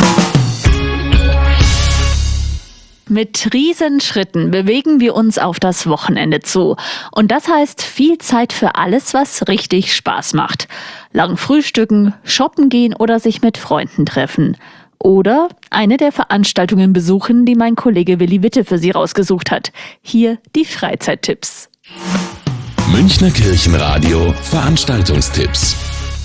[SPEAKER 22] Mit Riesenschritten bewegen wir uns auf das Wochenende zu. Und das heißt viel Zeit für alles, was richtig Spaß macht. Lang frühstücken, shoppen gehen oder sich mit Freunden treffen. Oder eine der Veranstaltungen besuchen, die mein Kollege Willi Witte für Sie rausgesucht hat. Hier die Freizeittipps.
[SPEAKER 1] Münchner Kirchenradio Veranstaltungstipps.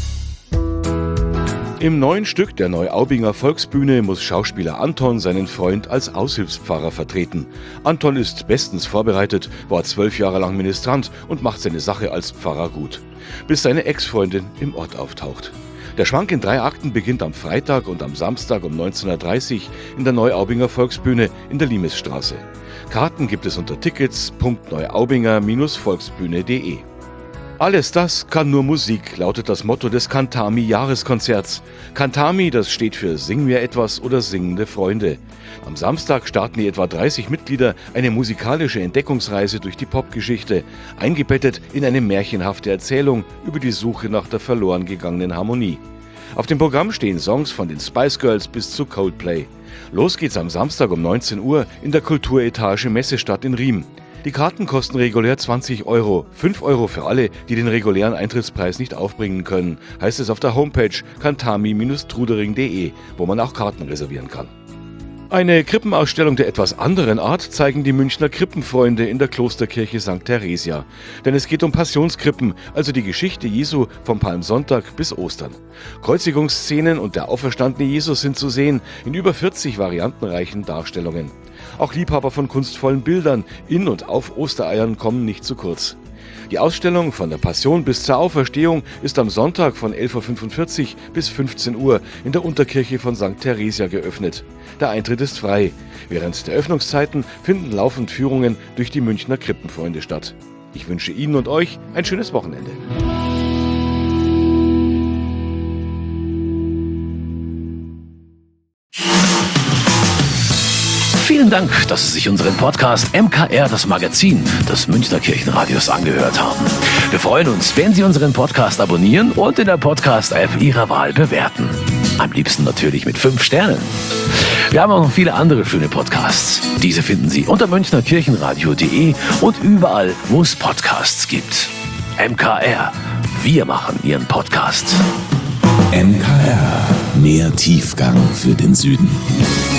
[SPEAKER 18] Im neuen Stück der Neuaubinger Volksbühne muss Schauspieler Anton seinen Freund als Aushilfspfarrer vertreten. Anton ist bestens vorbereitet, war 12 Jahre lang Ministrant und macht seine Sache als Pfarrer gut, bis seine Ex-Freundin im Ort auftaucht. Der Schwank in 3 Akten beginnt am Freitag und am Samstag um 19.30 Uhr in der Neuaubinger Volksbühne in der Limesstraße. Karten gibt es unter tickets.neuaubinger-volksbühne.de. Alles das kann nur Musik, lautet das Motto des Cantami-Jahreskonzerts. Cantami, das steht für Sing mir etwas oder singende Freunde. Am Samstag starten die etwa 30 Mitglieder eine musikalische Entdeckungsreise durch die Popgeschichte, eingebettet in eine märchenhafte Erzählung über die Suche nach der verloren gegangenen Harmonie. Auf dem Programm stehen Songs von den Spice Girls bis zu Coldplay. Los geht's am Samstag um 19 Uhr in der Kulturetage Messestadt in Riem. Die Karten kosten regulär 20 €, 5 € für alle, die den regulären Eintrittspreis nicht aufbringen können, heißt es auf der Homepage cantami-trudering.de, wo man auch Karten reservieren kann. Eine Krippenausstellung der etwas anderen Art zeigen die Münchner Krippenfreunde in der Klosterkirche St. Theresia. Denn es geht um Passionskrippen, also die Geschichte Jesu vom Palmsonntag bis Ostern. Kreuzigungsszenen und der auferstandene Jesus sind zu sehen in über 40 variantenreichen Darstellungen. Auch Liebhaber von kunstvollen Bildern in und auf Ostereiern kommen nicht zu kurz. Die Ausstellung von der Passion bis zur Auferstehung ist am Sonntag von 11:45 Uhr bis 15 Uhr in der Unterkirche von St. Theresia geöffnet. Der Eintritt ist frei. Während der Öffnungszeiten finden laufend Führungen durch die Münchner Krippenfreunde statt. Ich wünsche Ihnen und euch ein schönes Wochenende.
[SPEAKER 7] Vielen Dank, dass Sie sich unseren Podcast MKR, das Magazin des Münchner Kirchenradios, angehört haben. Wir freuen uns, wenn Sie unseren Podcast abonnieren und in der Podcast-App Ihrer Wahl bewerten. Am liebsten natürlich mit 5 Sternen. Wir haben auch noch viele andere schöne Podcasts. Diese finden Sie unter münchnerkirchenradio.de und überall, wo es Podcasts gibt. MKR, wir machen Ihren Podcast.
[SPEAKER 1] MKR, mehr Tiefgang für den Süden.